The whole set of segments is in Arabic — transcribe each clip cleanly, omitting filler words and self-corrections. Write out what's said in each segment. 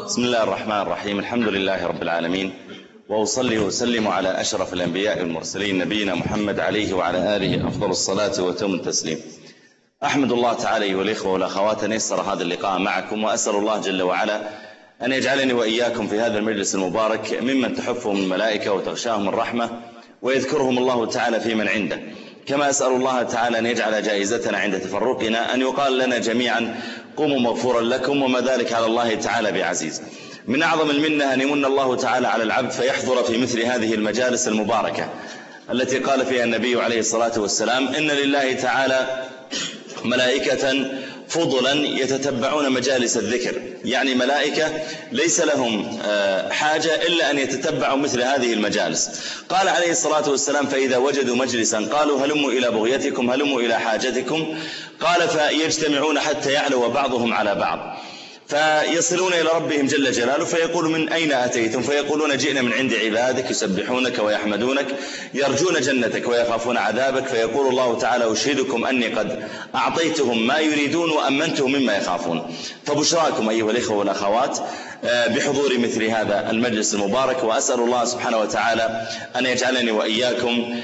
بسم الله الرحمن الرحيم. الحمد لله رب العالمين، وأصلي وأسلم على أشرف الأنبياء والمرسلين نبينا محمد عليه وعلى آله أفضل الصلاة وتم التسليم. أحمد الله تعالى والإخوة والأخوات أن يسر هذا اللقاء معكم، وأسأل الله جل وعلا أن يجعلني وإياكم في هذا المجلس المبارك ممن تحفهم الملائكة وتغشاهم الرحمة ويذكرهم الله تعالى في من عنده، كما أسأل الله تعالى أن يجعل جائزتنا عند تفرقنا أن يقال لنا جميعا قوموا مغفورا لكم، وما ذلك على الله تعالى بعزيز. من أعظم المنة أن يمن الله تعالى على العبد فيحضر في مثل هذه المجالس المباركة التي قال فيها النبي عليه الصلاة والسلام: إن لله تعالى ملائكة فضلا يتتبعون مجالس الذكر، يعني ملائكة ليس لهم حاجة إلا أن يتتبعوا مثل هذه المجالس. قال عليه الصلاة والسلام: فإذا وجدوا مجلسا قالوا هلموا إلى بغيتكم، هلموا إلى حاجتكم. قال: فيجتمعون حتى يعلو بعضهم على بعض، فيصلون إلى ربهم جل جلاله فيقول: من أين أتيتم؟ فيقولون: جئنا من عند عبادك يسبحونك ويحمدونك يرجون جنتك ويخافون عذابك. فيقول الله تعالى: أشهدكم أني قد أعطيتهم ما يريدون وأمنتهم مما يخافون. فبشراكم أيها الإخوة والأخوات بحضور مثل هذا المجلس المبارك، وأسأل الله سبحانه وتعالى أن يجعلني وإياكم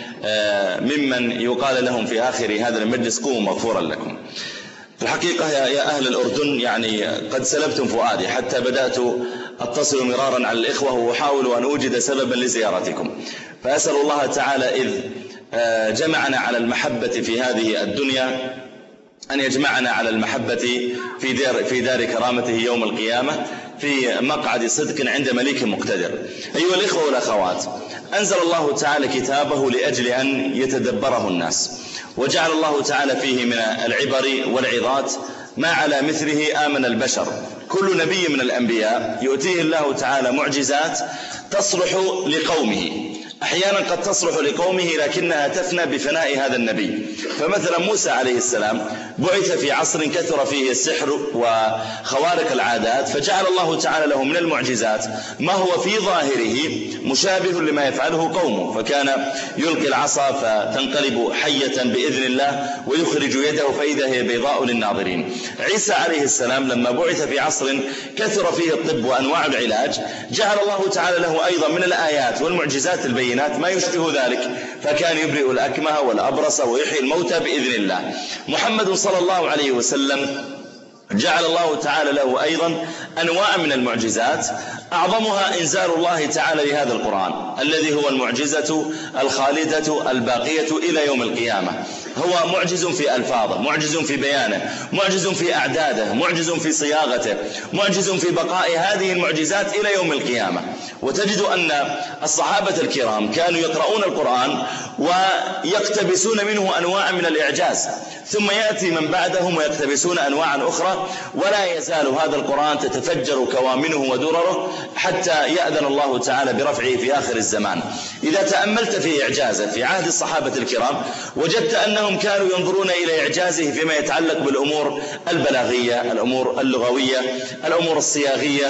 ممن يقال لهم في آخر هذا المجلس: قوموا مغفورا لكم. في الحقيقة يا أهل الأردن يعني قد سلبتم فؤادي، حتى بدأت أتصل مرارا على الإخوة وأحاول أن أوجد سببا لزيارتكم. فأسأل الله تعالى إذ جمعنا على المحبة في هذه الدنيا أن يجمعنا على المحبة في دار كرامته يوم القيامة في مقعد صدق عند مليك مقتدر. أيها الإخوة والأخوات، أنزل الله تعالى كتابه لأجل أن يتدبره الناس، وجعل الله تعالى فيه من العبر والعظات ما على مثله آمن البشر. كل نبي من الأنبياء يؤتيه الله تعالى معجزات تصلح لقومه، أحيانا قد تصلح لقومه لكنها تفنى بفناء هذا النبي. فمثلا موسى عليه السلام بعث في عصر كثر فيه السحر وخوارق العادات، فجعل الله تعالى له من المعجزات ما هو في ظاهره مشابه لما يفعله قومه، فكان يلقي العصا فتنقلب حية بإذن الله ويخرج يده فإذا هي بيضاء للناظرين. عيسى عليه السلام لما بعث في عصر كثر فيه الطب وأنواع العلاج، جعل الله تعالى له أيضا من الآيات والمعجزات البينات ما يشبه ذلك، فكان يبرئ الأكمه والأبرص ويحيي الموتى بإذن الله. محمد صلى الله عليه وسلم جعل الله تعالى له أيضا أنواع من المعجزات، أعظمها إنزال الله تعالى لهذا القرآن الذي هو المعجزة الخالدة الباقية إلى يوم القيامة. هو معجز في ألفاظه، معجز في بيانه، معجز في أعداده، معجز في صياغته، معجز في بقاء هذه المعجزات إلى يوم القيامة. وتجد أن الصحابة الكرام كانوا يقرؤون القرآن ويقتبسون منه أنواع من الإعجاز، ثم يأتي من بعدهم ويقتبسون أنواعا أخرى، ولا يزال هذا القرآن تتفجر كوامنه ودرره حتى يأذن الله تعالى برفعه في آخر الزمان. إذا تأملت في إعجازه في عهد الصحابة الكرام وجدت أنهم كانوا ينظرون إلى إعجازه فيما يتعلق بالأمور البلاغية، الأمور اللغوية، الأمور الصياغية،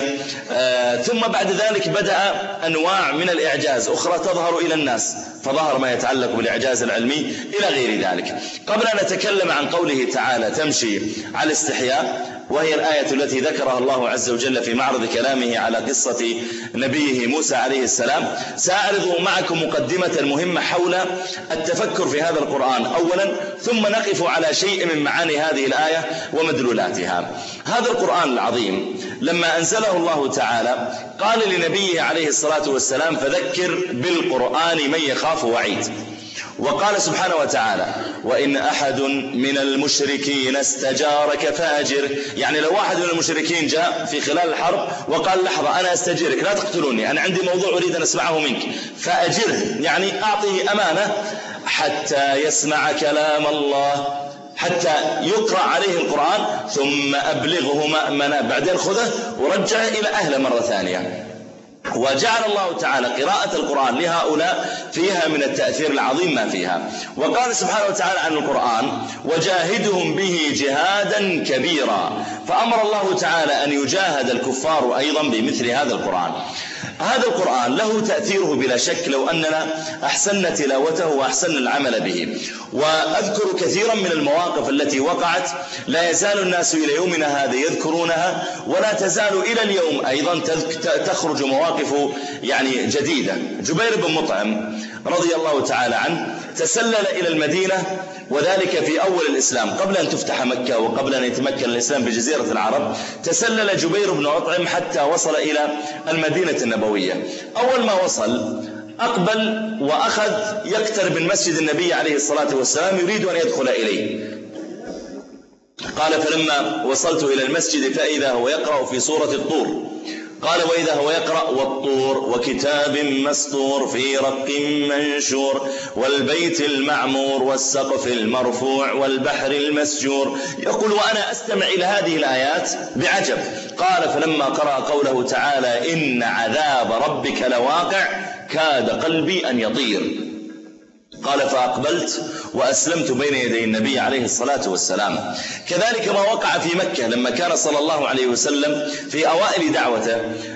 ثم بعد ذلك بدأ أنواع من الإعجاز أخرى تظهر إلى الناس، فظهر ما يتعلق بالإعجاز العلمي إلى غير ذلك. قبل أن نتكلم عن قوله تعالى تمشي على الاستحياء، وهي الآية التي ذكرها الله عز وجل في معرض كلامه على قصة نبيه موسى عليه السلام، سأعرض معكم مقدمة مهمة حول التفكر في هذا القرآن أولا، ثم نقف على شيء من معاني هذه الآية ومدلولاتها. هذا القرآن العظيم لما أنزله الله تعالى قال لنبيه عليه الصلاة والسلام: فذكر بالقرآن من يخاف وعيد. وقال سبحانه وتعالى: وإن أحد من المشركين استجارك فأجر. يعني لو واحد من المشركين جاء في خلال الحرب وقال: لحظة أنا أستجيرك، لا تقتلوني، أنا عندي موضوع أريد أن أسمعه منك، فأجره، يعني أعطيه أمانة حتى يسمع كلام الله، حتى يقرأ عليه القرآن، ثم أبلغه مأمنا، بعدين خذه ورجعه إلى أهله مرة ثانية. وجعل الله تعالى قراءة القرآن لهؤلاء فيها من التأثير العظيم ما فيها. وقال سبحانه وتعالى عن القرآن: وجاهدهم به جهادا كبيرا فأمر الله تعالى أن يجاهد الكفار أيضا بمثل هذا القرآن. هذا القرآن له تأثيره بلا شك لو أننا أحسننا تلاوته وأحسننا العمل به. وأذكر كثيرا من المواقف التي وقعت لا يزال الناس إلى يومنا هذا يذكرونها، ولا تزال إلى اليوم أيضا تخرج مواقف يعني جديدة. جبير بن مطعم رضي الله تعالى عنه تسلل إلى المدينة، وذلك في أول الإسلام قبل أن تفتح مكة وقبل أن يتمكن الإسلام بجزيرة العرب. تسلل جبير بن مطعم حتى وصل إلى المدينة النبوية. أول ما وصل أقبل وأخذ يقترب من مسجد النبي عليه الصلاة والسلام يريد أن يدخل إليه. قال: فلما وصلت إلى المسجد فإذا هو يقرأ في سورة الطور. قال: وإذا هو يقرأ: والطور وكتاب مسطور في رق منشور والبيت المعمور والسقف المرفوع والبحر المسجور. يقول وأنا أستمع إلى هذه الآيات بعجب. قال: فلما قرأ قوله تعالى: إن عذاب ربك لواقع كاد قلبي أن يطير. قال: فأقبلت وأسلمت بين يدي النبي عليه الصلاة والسلام. كذلك ما وقع في مكة لما كان صلى الله عليه وسلم في أوائل دعوته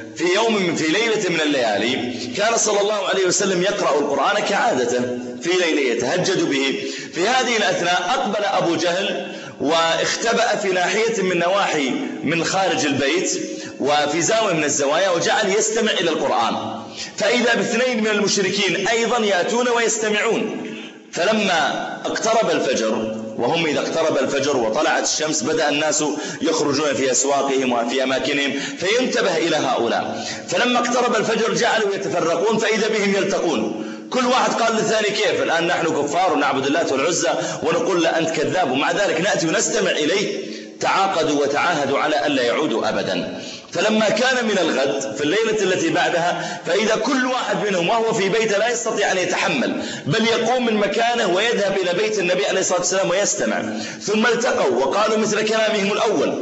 في ليلة من الليالي، كان صلى الله عليه وسلم يقرأ القرآن كعادته في ليلة يتهجد به. في هذه الأثناء أقبل أبو جهل واختبأ في ناحية من نواحي من خارج البيت وفي زاوية من الزوايا، وجعل يستمع إلى القرآن. فإذا باثنين من المشركين أيضا يأتون ويستمعون. فلما اقترب الفجر، وهم إذا اقترب الفجر وطلعت الشمس بدأ الناس يخرجون في أسواقهم وفي أماكنهم فينتبه إلى هؤلاء. فلما اقترب الفجر جعلوا يتفرقون فإذا بهم يلتقون. كل واحد قال للثاني: كيف الآن نحن كفار ونعبد اللات والعزى ونقول لا أنت كذاب، ومع ذلك نأتي ونستمع إليه. تعاقدوا وتعاهدوا على ألا يعودوا أبدا. فلما كان من الغد في الليلة التي بعدها فإذا كل واحد منهم وهو في بيته لا يستطيع أن يتحمل، بل يقوم من مكانه ويذهب إلى بيت النبي عليه الصلاة والسلام ويستمع. ثم التقوا وقالوا مثل كلامهم الأول،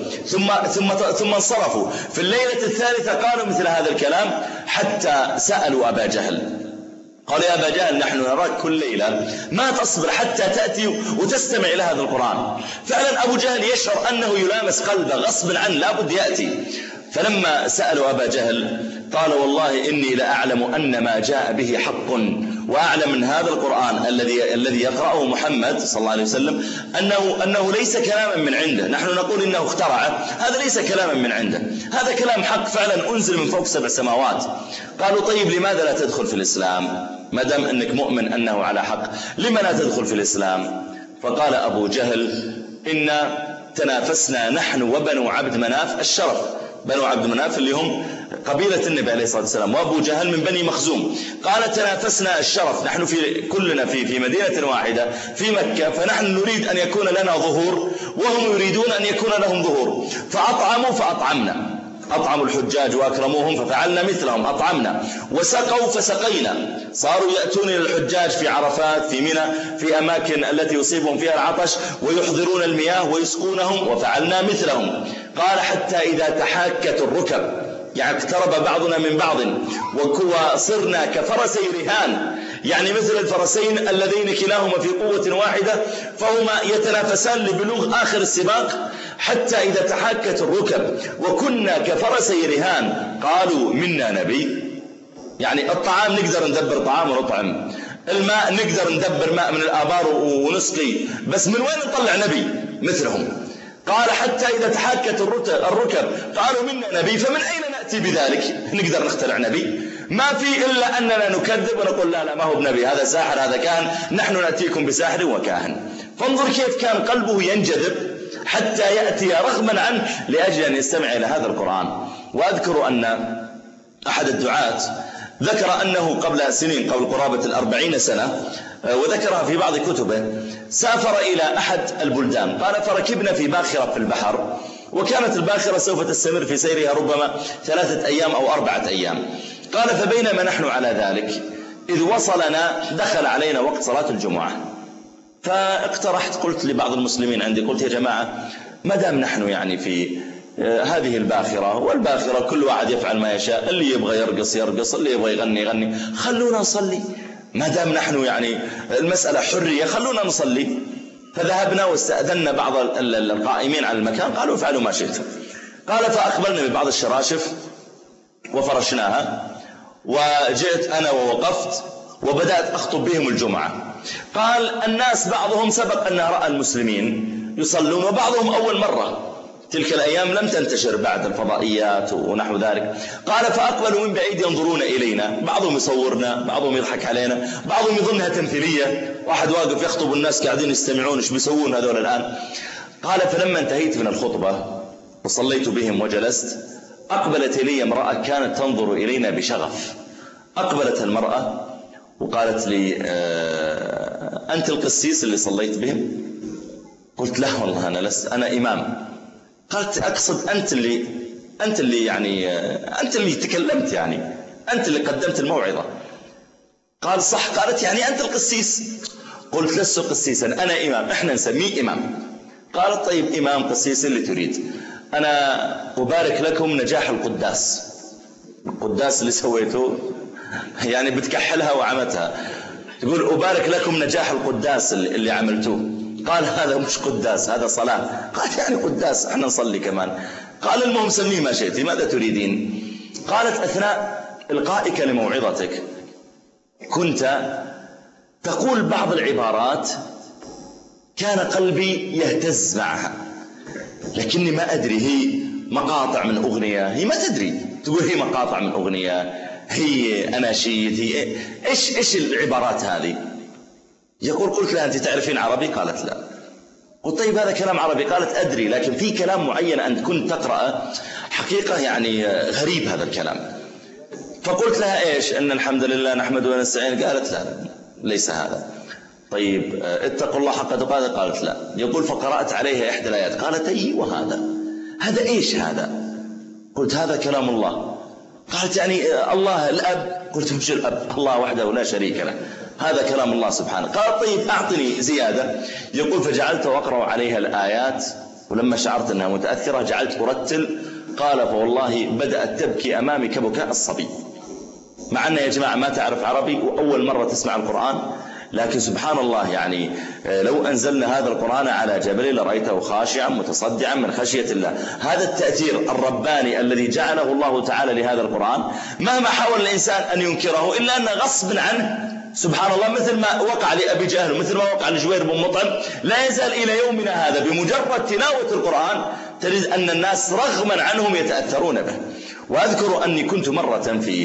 ثم انصرفوا. في الليلة الثالثة قالوا مثل هذا الكلام حتى سألوا أبا جهل. قال: يا أبا جهل نحن نراك كل ليلة ما تصبر حتى تأتي وتستمع إلى هذا القرآن. فعلا أبو جهل يشعر أنه يلامس قلبه غصب عنه لابد يأتي. فلما سألوا أبا جهل قال: والله إني لأعلم أن ما جاء به حق، وأعلم من هذا القرآن الذي يقرأه محمد صلى الله عليه وسلم أنه ليس كلاما من عنده. نحن نقول إنه اخترعه، هذا ليس كلاما من عنده، هذا كلام حق فعلا أنزل من فوق 7 سماوات. قالوا: طيب لماذا لا تدخل في الإسلام ما دام أنك مؤمن أنه على حق؟ لما لا تدخل في الإسلام؟ فقال أبو جهل: إنا تنافسنا نحن وبنو عبد مناف الشرف. بنو عبد مناف اللي هم قبيلة النبي عليه الصلاة والسلام، وأبو جهل من بني مخزوم. قال: تنافسنا الشرف، نحن كلنا في مدينة واحدة في مكة، فنحن نريد أن يكون لنا ظهور وهم يريدون أن يكون لهم ظهور. فأطعموا فأطعمنا، أطعموا الحجاج وأكرموهم ففعلنا مثلهم أطعمنا، وسقوا فسقينا. صاروا يأتون إلى الحجاج في عرفات في منى في أماكن التي يصيبهم فيها العطش ويحضرون المياه ويسقونهم وفعلنا مثلهم. قال: حتى إذا تحاكت الركب، يعني اقترب بعضنا من بعض وصرنا كفرسي رهان، يعني مثل الفرسين اللذين كلاهما في قوة واحدة فهما يتنافسان لبلوغ آخر السباق. حتى إذا تحاكت الركب وكنا كفرسي رهان قالوا: منا نبي. يعني الطعام نقدر ندبر طعام ونطعم، الماء نقدر ندبر ماء من الآبار ونسقي، بس من وين نطلع نبي مثلهم؟ قال: حتى إذا تحاكت الركب قالوا: منا نبي. فمن أين نأتي بذلك؟ نقدر نخترع نبي؟ ما في إلا أننا نكذب ونقول لا ما هو بنبي، هذا ساحر هذا كاهن، نحن نأتيكم بساحر وكاهن. فانظر كيف كان قلبه ينجذب حتى يأتي رغما عنه لأجل أن يستمع إلى هذا القرآن. وأذكر أن أحد الدعاة ذكر أنه قبل سنين، قبل قرابة 40 سنة، وذكرها في بعض كتبه، سافر إلى أحد البلدان. قال: فركبنا في باخرة في البحر، وكانت الباخرة سوف تستمر في سيرها ربما 3 أيام أو 4 أيام. قال: فبينما نحن على ذلك إذ وصلنا دخل علينا وقت صلاة الجمعة. فاقترحت، قلت لبعض المسلمين عندي، قلت: يا جماعة ما دام نحن يعني في هذه الباخرة، والباخرة كل واحد يفعل ما يشاء، اللي يبغى يرقص يرقص، اللي يبغى يغني يغني، خلونا نصلي ما دام نحن يعني المسألة حرية، خلونا نصلي. فذهبنا واستأذنا بعض القائمين على المكان، قالوا: افعلوا ما شئتم. قال فأقبلنا ببعض الشراشف وفرشناها، وجئت أنا ووقفت وبدأت أخطب بهم الجمعة. قال الناس بعضهم سبق أن رأى المسلمين يصلون وبعضهم أول مرة، تلك الأيام لم تنتشر بعد الفضائيات ونحو ذلك. قال فأقبلوا من بعيد ينظرون إلينا، بعضهم يصورنا، بعضهم يضحك علينا، بعضهم يظنها تمثيلية، واحد واقف يخطب والناس قاعدين يستمعون، ايش بيسوون هذول الآن؟ قال فلما انتهيت من الخطبة وصليت بهم وجلست، أقبلت إلي امرأة كانت تنظر إلينا بشغف. أقبلت المرأة وقالت لي أنت القسيس اللي صليت بهم؟ قلت لا والله أنا لست، أنا إمام. قالت أقصد أنت اللي يعني أنت اللي تكلمت، يعني أنت اللي قدمت الموعظة. قال صح. قالت يعني أنت القسيس؟ قلت لست قسيسا، أنا إمام، إحنا نسميه إمام. قالت طيب إمام قسيس اللي تريد، أنا أبارك لكم نجاح القداس. القداس اللي سويته يعني بتكحلها وعمتها، تقول أبارك لكم نجاح القداس اللي عملتوه. قال هذا مش قداس، هذا صلاة. قال يعني قداس احنا نصلي كمان. قال المهم سميه ما شئتي، ماذا تريدين؟ قالت أثناء إلقائك لموعظتك كنت تقول بعض العبارات كان قلبي يهتز معها، لكني ما أدري هي مقاطع من أغنية، هي ما تدري، تقول هي مقاطع من أغنية، هي أناشيد، هي إيش العبارات هذه؟ يقول قلت لها أنت تعرفين عربي؟ قالت لا. قلت طيب هذا كلام عربي؟ قالت أدري، لكن في كلام معين أنت كنت تقرأ حقيقة يعني غريب هذا الكلام. فقلت لها إيش؟ أن الحمد لله نحمد ونستعين. قالت لا ليس هذا. طيب اتقوا الله حق تقاته؟ قالت لا. يقول فقرأت عليها إحدى الآيات، قالت أيوة هذا إيش هذا؟ قلت هذا كلام الله. قالت يعني الله الأب؟ قلت مش الأب، الله وحده لا شريك له، هذا كلام الله سبحانه. قال طيب أعطني زيادة. يقول فجعلت أقرأ عليها الآيات، ولما شعرت أنها متأثرة جعلت أرتل. قال فوالله بدأت تبكي أمامي كبكاء الصبي، مع أنها يا جماعة ما تعرف عربي وأول مرة تسمع القرآن، لكن سبحان الله يعني لو أنزلنا هذا القرآن على جبل لرأيته خاشعا متصدعا من خشية الله. هذا التأثير الرباني الذي جعله الله تعالى لهذا القرآن، مهما حاول الإنسان أن ينكره إلا أن غصب عنه سبحان الله، مثل ما وقع لأبي جهل ومثل ما وقع لجبير بن مطعم، لا يزال إلى يومنا هذا بمجرد تلاوة القرآن تجد أن الناس رغما عنهم يتأثرون به. وأذكر أني كنت مرة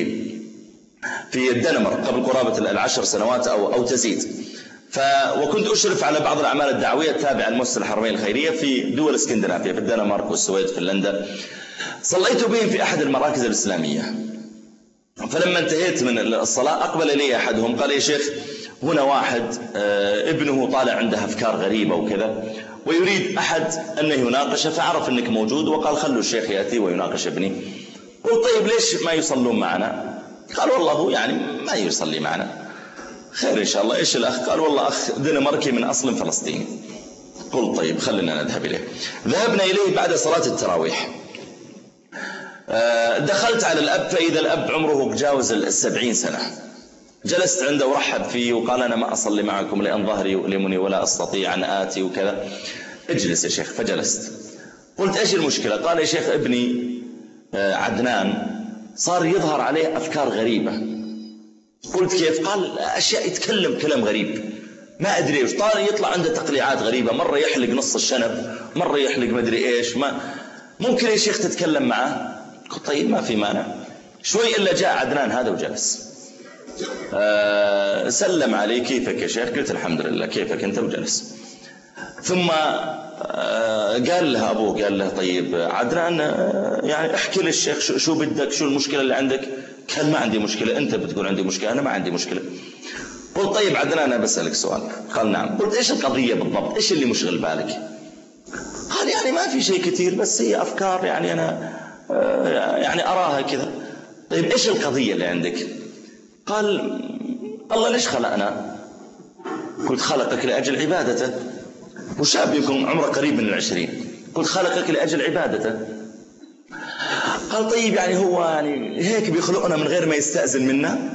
في الدنمارك قبل قرابة 10 سنوات أو تزيد، وكنت أشرف على بعض الأعمال الدعوية التابعة لمؤسسة الحرمين الخيرية في دول اسكندنافيا، في الدنمارك والسويد فنلندا. صليت بهم في أحد المراكز الإسلامية، فلما انتهيت من الصلاة أقبل إلي أحدهم قال يا شيخ هنا واحد ابنه طالع عنده أفكار غريبة وكذا ويريد أحد أنه يناقشه، فعرف أنك موجود وقال خلوا الشيخ يأتي ويناقش ابني. قلت طيب ليش ما يصلون معنا؟ قال والله هو يعني ما يصلي معنا. خير إن شاء الله. إيش الأخ؟ قال والله أخ دنماركي من أصل فلسطيني. قلت طيب خلينا نذهب إليه. ذهبنا إليه بعد صلاة التراويح. دخلت على الأب فإذا الأب عمره جاوز 70 سنة. جلست عنده ورحب فيه وقال أنا ما أصلي معكم لأن ظهري يؤلمني ولا أستطيع أن آتي وكذا. اجلس يا شيخ. فجلست. قلت إيش المشكلة؟ قال يا شيخ ابني عدنان صار يظهر عليه أفكار غريبة. قلت كيف؟ قال أشياء يتكلم كلام غريب ما أدري إيش، طار يطلع عنده تقليعات غريبة، مرة يحلق نص الشنب، مرة يحلق ما أدري إيش. ما ممكن يا شيخ تتكلم معه؟ قلت طيب ما في مانع. شوي إلا جاء عدنان هذا وجلس. سلم علي كيفك يا شيخ؟ قلت الحمد لله كيفك أنت؟ وجلس. ثم قال له أبوه قال له طيب عدنان يعني احكي للشيخ شو بدك، شو المشكلة اللي عندك؟ قال ما عندي مشكلة، أنت بتقول عندي مشكلة، أنا ما عندي مشكلة. قلت طيب عدنان أنا بسألك سؤال. قال نعم. قلت إيش القضية بالضبط؟ إيش اللي مشغل بالك؟ قال يعني ما في شيء كثير بس هي أفكار يعني أنا يعني أراها كذا. طيب إيش القضية اللي عندك؟ قال الله ليش خلقنا؟ قلت خلقك لأجل عبادته. وشاب يكون عمره قريب من 20. قلت خلقك لأجل عبادته. قال طيب يعني هو يعني هيك بيخلقنا من غير ما يستأذن منا؟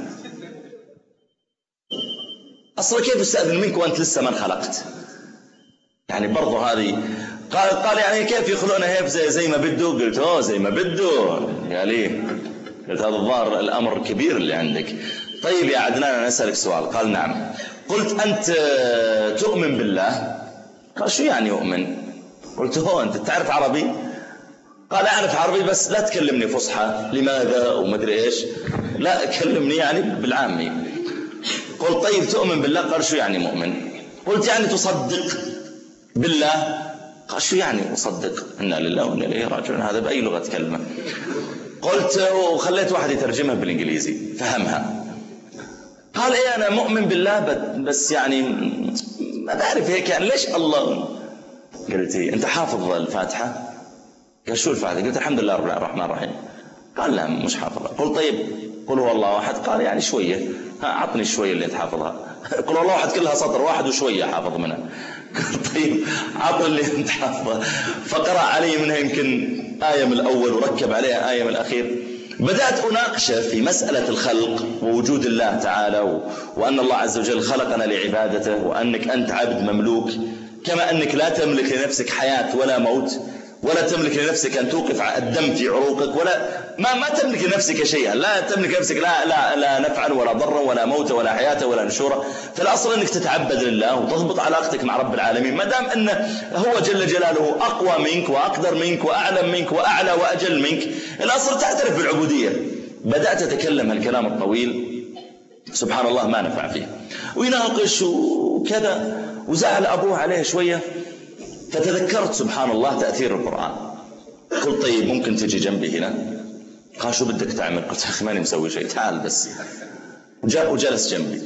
أصلا كيف يستأذن منك وأنت لسه ما انخلقت؟ يعني برضو هذه قال يعني كيف يخلونه هيك زي ما بده؟ قلت زي ما بده. قال لي قلت هذا الظاهر الأمر كبير اللي عندك. طيب يا عدنان أنا أسألك سؤال. قال نعم. قلت أنت تؤمن بالله؟ قال شو يعني يؤمن؟ قلت أنت تعرف عربي؟ قال أعرف عربي بس لا تكلمني فصحى. لماذا ومدري إيش؟ لا كلمني يعني بالعامي. قلت طيب تؤمن بالله؟ قال شو يعني مؤمن؟ قلت يعني تصدق بالله؟ قال شو يعني أصدق؟ إنا لله وإنا إليه راجعون. هذا بأي لغة تكلمه؟ قلت وخليت واحد يترجمها بالإنجليزي فهمها. قال إيه أنا مؤمن بالله بس يعني ما بعرف هيك يعني ليش الله. قلت إيه أنت حافظ الفاتحة؟ قال شو الفاتحة؟ قلت الحمد لله رب الرحمن الرحيم. قال لا مش حافظها. قل طيب قل هو الله أحد. قال يعني شوية. أعطني الشوية اللي أنت حافظها. قل هو الله أحد كلها سطر واحد وشوية حافظ منها. قال طيب أعطني اللي أنت حافظها. فقرأ علي منها يمكن آية من الأول وركب عليها آية من الأخير. بدأت أناقشه في مسألة الخلق ووجود الله تعالى وأن الله عز وجل خلقنا لعبادته وأنك أنت عبد مملوك كما أنك لا تملك لنفسك حياة ولا موت ولا تملك لنفسك أن توقف الدم في عروقك ولا ما تملك لنفسك شيئا. لا تملك لنفسك لا نفعا ولا ضرا ولا موتا ولا حياة ولا نشورا. فالأصل أنك تتعبد لله وتضبط علاقتك مع رب العالمين ما دام أنه هو جل جلاله أقوى منك وأقدر منك وأعلم منك وأعلى وأجل منك. الأصل تعترف بالعبودية. بدأت أتكلم هالكلام الطويل سبحان الله ما نفع فيه ويناقش وكذا وزعل أبوه عليه شوية. فتذكرت سبحان الله تأثير القرآن. قلت طيب ممكن تجي جنبي هنا؟ قال شو بدك تعمل؟ قلت يا أخي ماني مسوي شيء تعال بس. جاء وجلس جنبي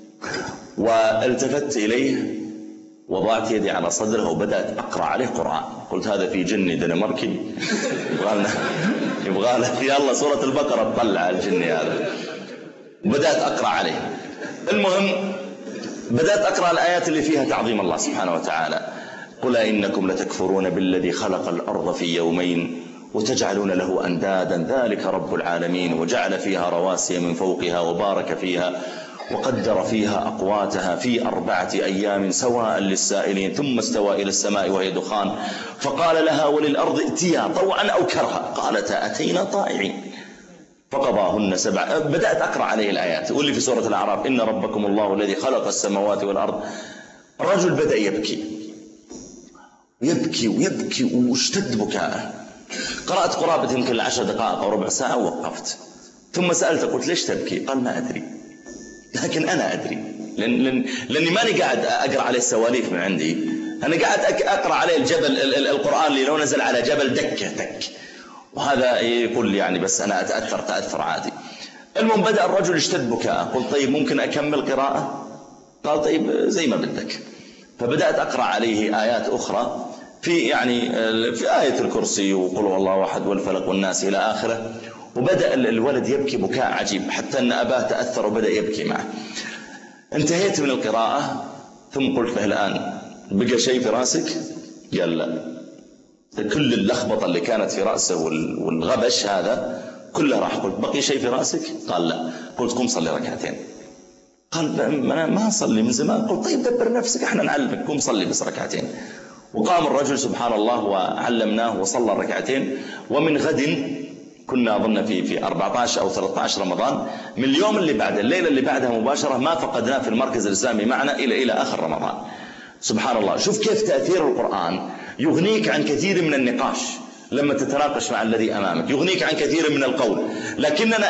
والتفت إليه وضعت يدي على صدره وبدأت أقرأ عليه قرآن. قلت هذا في جني دنماركي يبغى له يلا سورة البقرة تطلع الجني هذا. وبدأت أقرأ عليه. المهم بدأت أقرأ الآيات اللي فيها تعظيم الله سبحانه وتعالى. قل إنكم لتكفرون بالذي خلق الأرض في يومين وتجعلون له أندادا ذلك رب العالمين وجعل فيها رواسي من فوقها وبارك فيها وقدر فيها أقواتها في 4 أيام سواء للسائلين ثم استوى إلى السماء وهي دخان فقال لها وللأرض ائتيا طوعا أو كرها قالتا أتينا طائعين فقضاهن 7. بدأت أقرأ عليه الآيات واللي في سورة الأعراف إن ربكم الله الذي خلق السماوات والأرض. الرجل بدأ يبكي ويبكي واشتد بكاءه. قرأت قرابة يمكن 10 دقائق أو ربع ساعة ووقفت. ثم سألته قلت ليش تبكي؟ قال ما أدري لكن أنا أدري لأني ماني قاعد أقرأ عليه السواليف من عندي. أنا قاعد أقرأ عليه الجبل القرآن اللي لو نزل على جبل دك وهذا يقول لي يعني بس أنا أتأثر عادي. المهم بدأ الرجل يشتد بكاءه. قلت طيب ممكن أكمل قراءة؟ قال طيب زي ما بدك. فبدأت أقرأ عليه آيات أخرى في آية الكرسي وقل هو الله أحد والفلق والناس إلى آخره. وبدأ الولد يبكي بكاء عجيب حتى أن أباه تأثر وبدأ يبكي معه. انتهيت من القراءة ثم قلت له الآن بقى شيء في رأسك؟ قال لا. كل اللخبطة اللي كانت في رأسه والغبش هذا كله راح. قلت بقي شيء في رأسك؟ قال لا. قلت قم صلي ركعتين. قال أنا ما أصلي من زمان. قلت طيب دبر نفسك احنا نعلمك قم صلي بس ركعتين. وقام الرجل سبحان الله وعلمناه وصلى ركعتين. ومن غد كنا أظن في 14 أو 13 رمضان من اليوم اللي بعد الليلة اللي بعدها مباشرة ما فقدناه في المركز الإسلامي معنا إلى آخر رمضان. سبحان الله. شوف كيف تأثير القرآن يغنيك عن كثير من النقاش لما تتناقش مع الذي أمامك، يغنيك عن كثير من القول. لكننا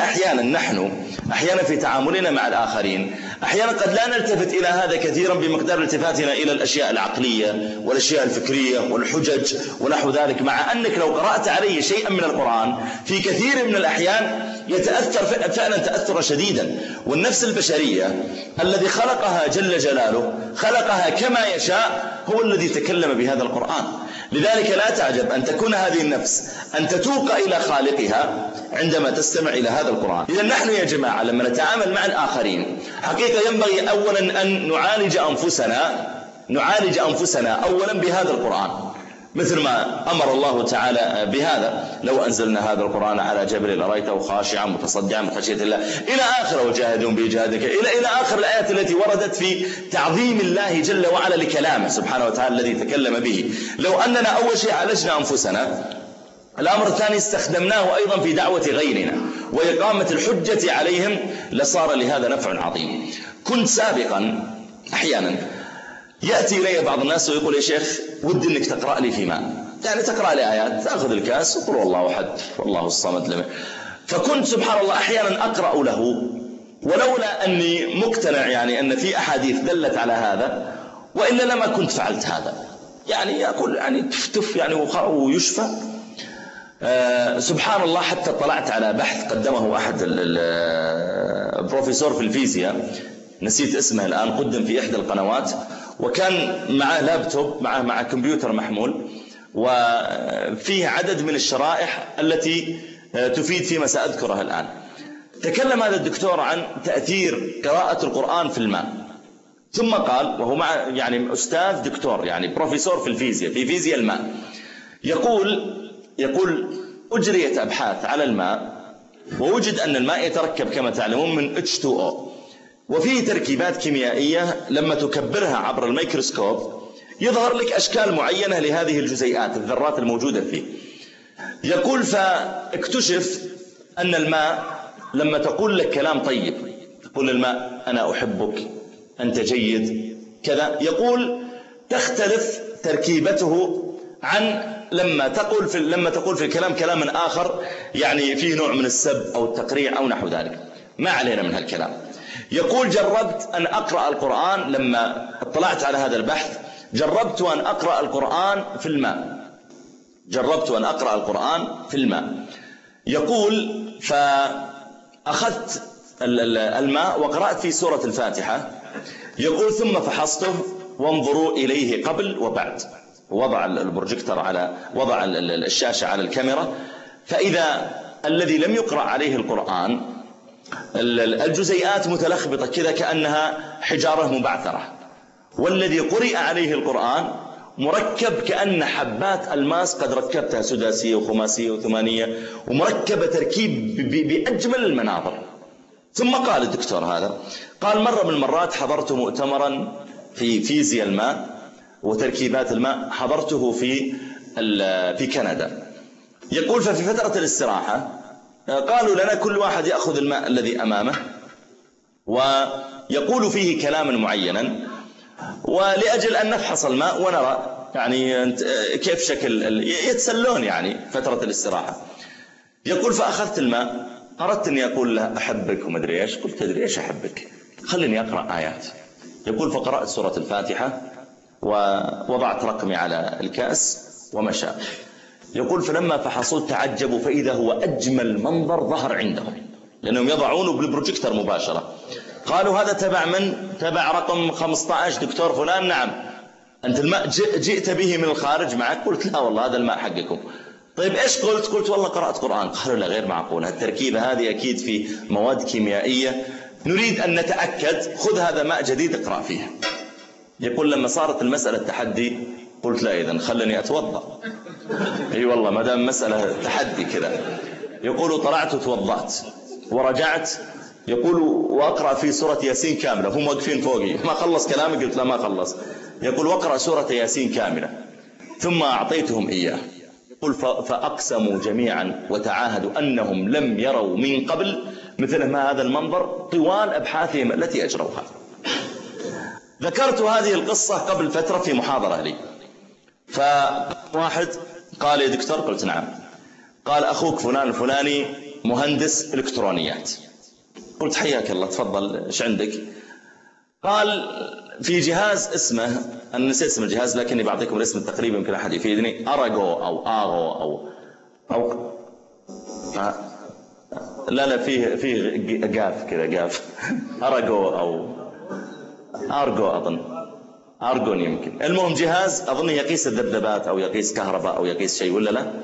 أحيانا في تعاملنا مع الآخرين أحيانا قد لا نلتفت إلى هذا كثيرا بمقدار التفاتنا إلى الأشياء العقلية والأشياء الفكرية والحجج ونحو ذلك. مع أنك لو قرأت عليه شيئا من القرآن في كثير من الأحيان يتأثر فعلا تأثرا شديدا. والنفس البشرية الذي خلقها جل جلاله خلقها كما يشاء هو الذي تكلم بهذا القرآن. لذلك لا تعجب أن تكون هذه النفس أن تتوق إلى خالقها عندما تستمع إلى هذا القرآن. إذا نحن يا جماعة لما نتعامل مع الآخرين حقيقة ينبغي أولا أن نعالج أنفسنا أولا بهذا القرآن. مثل ما أمر الله تعالى بهذا: لو أنزلنا هذا القرآن على جبل لرأيته خاشعا متصدعا من خشية الله، إلى آخر وجاهدون بجهادك إلى آخر الآيات التي وردت في تعظيم الله جل وعلا لكلامه سبحانه وتعالى الذي تكلم به. لو أننا أول شيء عالجنا أنفسنا، الأمر الثاني استخدمناه أيضا في دعوة غيرنا وإقامة الحجة عليهم، لصار لهذا نفع عظيم. كنت سابقا أحيانا يأتي إلي بعض الناس ويقول: يا شيخ ودي أنك تقرأ لي في ماء، يعني تقرأ لي آيات، تأخذ الكاس وقل والله أحد والله الصمد لم. فكنت سبحان الله أحيانا أقرأ له، ولولا أني مقتنع يعني أن في أحاديث دلت على هذا، وإلا لما كنت فعلت هذا. يعني أقول يعني تف يعني ويشفى. سبحان الله، حتى طلعت على بحث قدمه أحد البروفيسور في الفيزياء، نسيت اسمه الآن، قدم في إحدى القنوات، وكان معه لابتوب مع كمبيوتر محمول، وفيه عدد من الشرائح التي تفيد فيما سأذكرها الآن. تكلم هذا الدكتور عن تأثير قراءة القرآن في الماء، ثم قال، وهو مع يعني أستاذ دكتور يعني بروفيسور في الفيزياء، في فيزياء الماء، يقول أجريت أبحاث على الماء، ووجد أن الماء يتركب كما تعلمون من H2O، وفيه تركيبات كيميائية لما تكبرها عبر الميكروسكوب يظهر لك أشكال معينة لهذه الجزيئات، الذرات الموجودة فيه. يقول فاكتشف أن الماء لما تقول لك كلام طيب، تقول للماء أنا أحبك، أنت جيد كذا، يقول تختلف تركيبته عن لما تقول في الكلام كلاما آخر يعني فيه نوع من السب أو التقريع أو نحو ذلك. ما علينا من هالكلام. يقول جربت أن أقرأ القرآن، لما اطلعت على هذا البحث جربت أن أقرأ القرآن في الماء. يقول فأخذت الماء وقرأت في سورة الفاتحة. يقول ثم فحصته وانظروا إليه قبل وبعد، وضع البروجيكتور وضع الشاشة على الكاميرا، فإذا الذي لم يقرأ عليه القرآن الجزيئات متلخبطة كذا كأنها حجارة مبعثرة، والذي قرئ عليه القرآن مركب كأن حبات الماس قد ركبتها سداسية وخماسية وثمانية، ومركبة تركيب بأجمل المناظر. ثم قال الدكتور هذا، قال مرة من المرات حضرت مؤتمرا في فيزياء الماء وتركيبات الماء، حضرته في كندا. يقول ففي فترة الاستراحة قالوا لنا كل واحد يأخذ الماء الذي أمامه ويقول فيه كلاما معينا، ولأجل أن نفحص الماء ونرى يعني كيف شكل يتسلون يعني فترة الاستراحة. يقول فأخذت الماء، أردت أني أقول له أحبك وما أدري إيش، قلت تدري إيش أحبك، خلني أقرأ آيات. يقول فقرأت سورة الفاتحة ووضعت رقمي على الكأس ومشى. يقول فلما فحصوا تعجبوا، فإذا هو أجمل منظر ظهر عندهم، لأنهم يضعونه بالبروجيكتور مباشرة. قالوا هذا تبع من؟ تبع رقم 15 دكتور فلان. نعم. أنت الماء جئت به من الخارج معك؟ قلت لا والله هذا الماء حقكم. طيب إيش قلت؟ قلت والله قرأت قرآن. قالوا لا غير معقول، التركيبة هذه أكيد في مواد كيميائية، نريد أن نتأكد، خذ هذا ماء جديد اقرأ فيه. يقول لما صارت المسألة تحدي قلت لا إذن خلني أتوضأ. أي والله ما دام مسألة تحدي كذا. يقول طلعت وتوضأت ورجعت، يقول وأقرأ في سورة ياسين كاملة، هم واقفين فوقي ما خلص كلامي، قلت لا ما خلص. يقول وأقرأ سورة ياسين كاملة ثم أعطيتهم إياه. يقول فأقسموا جميعا وتعاهدوا أنهم لم يروا من قبل مثل ما هذا المنظر طوال أبحاثهم التي أجروها. ذكرت هذه القصة قبل فترة في محاضرة لي، فواحد قال يا دكتور، قلت نعم. قال أخوك فلان الفلاني مهندس إلكترونيات. قلت حياك الله تفضل ايش عندك؟ قال في جهاز اسمه، أنا نسيت اسم الجهاز لكني بعطيكم الاسم التقريبي يمكن أحد يفيدني، أراغو أو آغو أو لا فيه قاف كذا قاف أراغو أو أرغو أظن أرغون يمكن. المهم جهاز أظن يقيس الذبذبات أو يقيس كهرباء أو يقيس شيء ولا لا.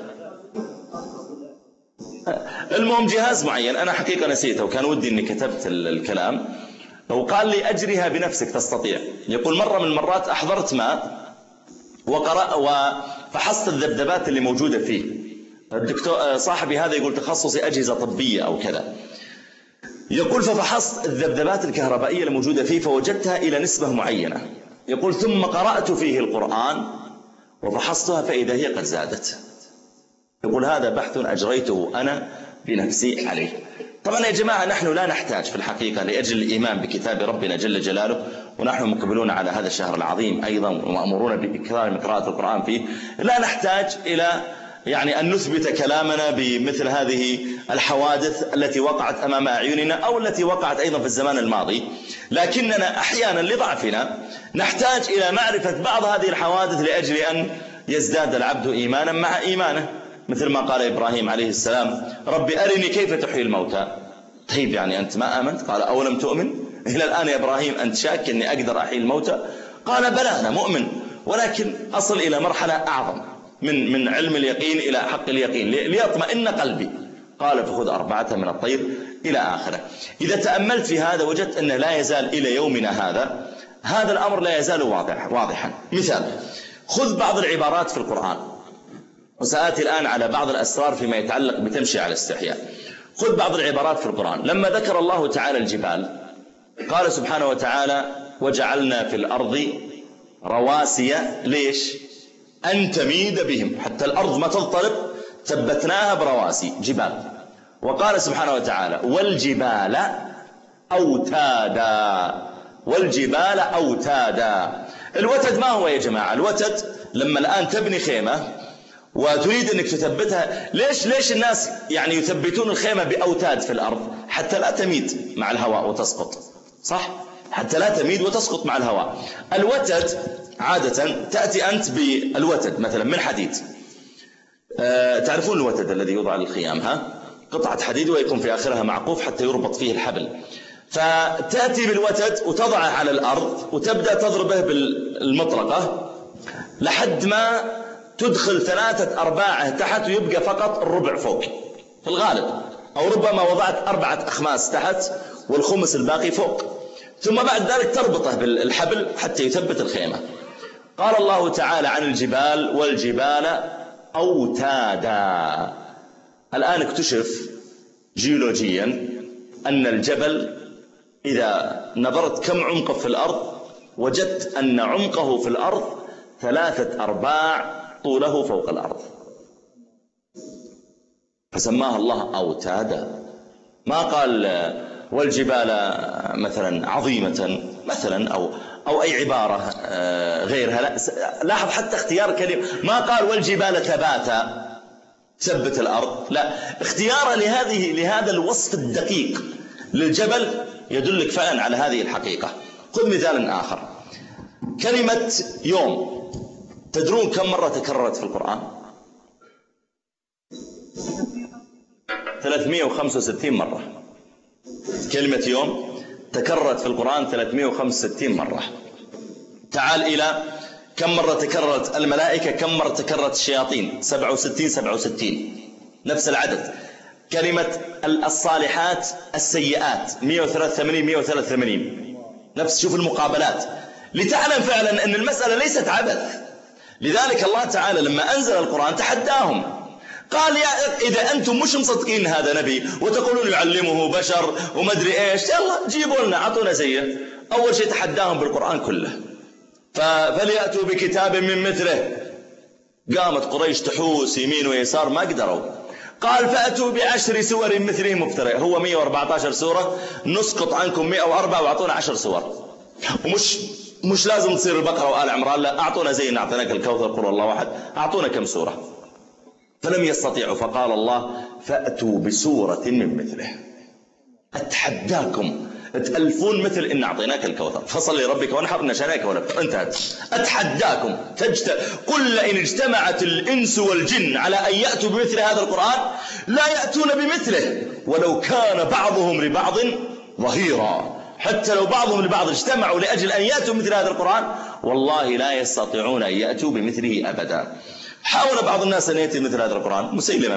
المهم جهاز معين أنا حقيقة نسيته وكان ودي أني كتبت الكلام، وقال لي أجريها بنفسك تستطيع. يقول مرة من المرات أحضرت ماء فحصت الذبذبات اللي موجودة فيه. الدكتور صاحبي هذا يقول تخصصي أجهزة طبية أو كذا، يقول ففحصت الذبذبات الكهربائية الموجودة فيه فوجدتها إلى نسبة معينة. يقول ثم قرأت فيه القرآن وفحصتها فإذا هي قد زادت. يقول هذا بحث أجريته أنا بنفسي عليه. طبعا يا جماعة نحن لا نحتاج في الحقيقة لأجل الإيمان بكتاب ربنا جل جلاله، ونحن مقبلون على هذا الشهر العظيم أيضا ومأمورون بإكرام قراءة القرآن فيه، لا نحتاج إلى أن نثبت كلامنا بمثل هذه الحوادث التي وقعت أمام أعيننا أو التي وقعت أيضا في الزمان الماضي، لكننا أحيانا لضعفنا نحتاج إلى معرفة بعض هذه الحوادث لأجل أن يزداد العبد إيمانا مع إيمانه، مثل ما قال إبراهيم عليه السلام ربي أرني كيف تحيي الموتى. طيب أنت ما آمنت؟ قال أولم تؤمن؟ إلى الآن يا إبراهيم أنت شاك أني أقدر أحيي الموتى؟ قال بلى أنا مؤمن، ولكن أصل إلى مرحلة أعظم من علم اليقين إلى حق اليقين ليطمئن قلبي. قال فخذ 4 من الطير إلى آخره. إذا تأملت في هذا وجدت أنه لا يزال إلى يومنا هذا الأمر لا يزال واضحا. مثال، خذ بعض العبارات في القرآن، وسآتي الآن على بعض الأسرار فيما يتعلق بتمشي على الاستحياء. خذ بعض العبارات في القرآن. لما ذكر الله تعالى الجبال قال سبحانه وتعالى وجعلنا في الأرض رواسي ليش؟ أن تميد بهم، حتى الأرض ما تضطرب ثبتناها برواسي جبال. وقال سبحانه وتعالى والجبال أوتادا، والجبال أوتادا. الوتد ما هو يا جماعة؟ الوتد لما الآن تبني خيمة وتريد أنك تثبتها، ليش الناس يثبتون الخيمة بأوتاد في الأرض؟ حتى لا تميد مع الهواء وتسقط، صح؟ حتى لا تميد وتسقط مع الهواء. الوتد عادة تأتي أنت بالوتد مثلا من حديد، تعرفون الوتد الذي يوضع للخيام، قطعة حديد ويكون في آخرها معقوف حتى يربط فيه الحبل. فتأتي بالوتد وتضعه على الأرض وتبدأ تضربه بالمطرقة لحد ما تدخل 3/4 تحت ويبقى فقط الربع فوق في الغالب، أو ربما وضعت 4 أخماس تحت والخمس الباقي فوق، ثم بعد ذلك تربطه بالحبل حتى يثبت الخيمة. قال الله تعالى عن الجبال والجبال أوتادا. الآن اكتشف جيولوجيا أن الجبل إذا نظرت كم عمقه في الأرض وجدت أن عمقه في الأرض 3/4 طوله فوق الأرض، فسماها الله أوتادا. ما قال والجبال مثلا عظيمة مثلا أو أي عبارة غيرها. لا، لاحظ حتى اختيار كلمة، ما قال والجبال ثباتا ثبت الأرض، لا، اختياره لهذا الوصف الدقيق للجبل يدلك فعلا على هذه الحقيقة. خذ مثال آخر، كلمة يوم، تدرون كم مرة تكررت في القرآن؟ 365 مرة. كلمة يوم تكررت في القرآن 365 مرة. تعال إلى كم مرة تكررت الملائكة، كم مرة تكررت الشياطين؟ 67 نفس العدد. كلمة الصالحات السيئات 183 نفس. شوف المقابلات لتعلم فعلا أن المسألة ليست عبث. لذلك الله تعالى لما أنزل القرآن تحداهم، قال إذا أنتم مش مصدقين هذا نبي وتقولون يعلمه بشر ومدري إيش، يلا جيبوا لنا أعطونا زيه. أول شيء تحداهم بالقرآن كله، فليأتوا بكتاب من مثله. قامت قريش تحوس يمين ويسار ما قدروا. قال فأتوا ب10 سور مثله مفترئ. هو 114 سورة، نسقط عنكم 104 وأعطونا 10 سور. ومش لازم تصير البقرة وآل عمران، لا، أعطونا زي أعطيناك الكوثر قل الله واحد، أعطونا كم سورة. فلم يستطيعوا، فقال الله فأتوا بسورة من مثله. أتحداكم تألفون مثل إن أعطيناك الكوثر فصل لربك وانحر إن شانئك ولا انتهت. أتحداكم قل إن اجتمعت الإنس والجن على أن يأتوا بمثل هذا القرآن لا يأتون بمثله ولو كان بعضهم لبعض ظهيرا. حتى لو بعضهم لبعض اجتمعوا لأجل أن يأتوا بمثل هذا القرآن والله لا يستطيعون أن يأتوا بمثله أبدا. حاول بعض الناس أن يأتي مثل هذا القرآن. مسيلمة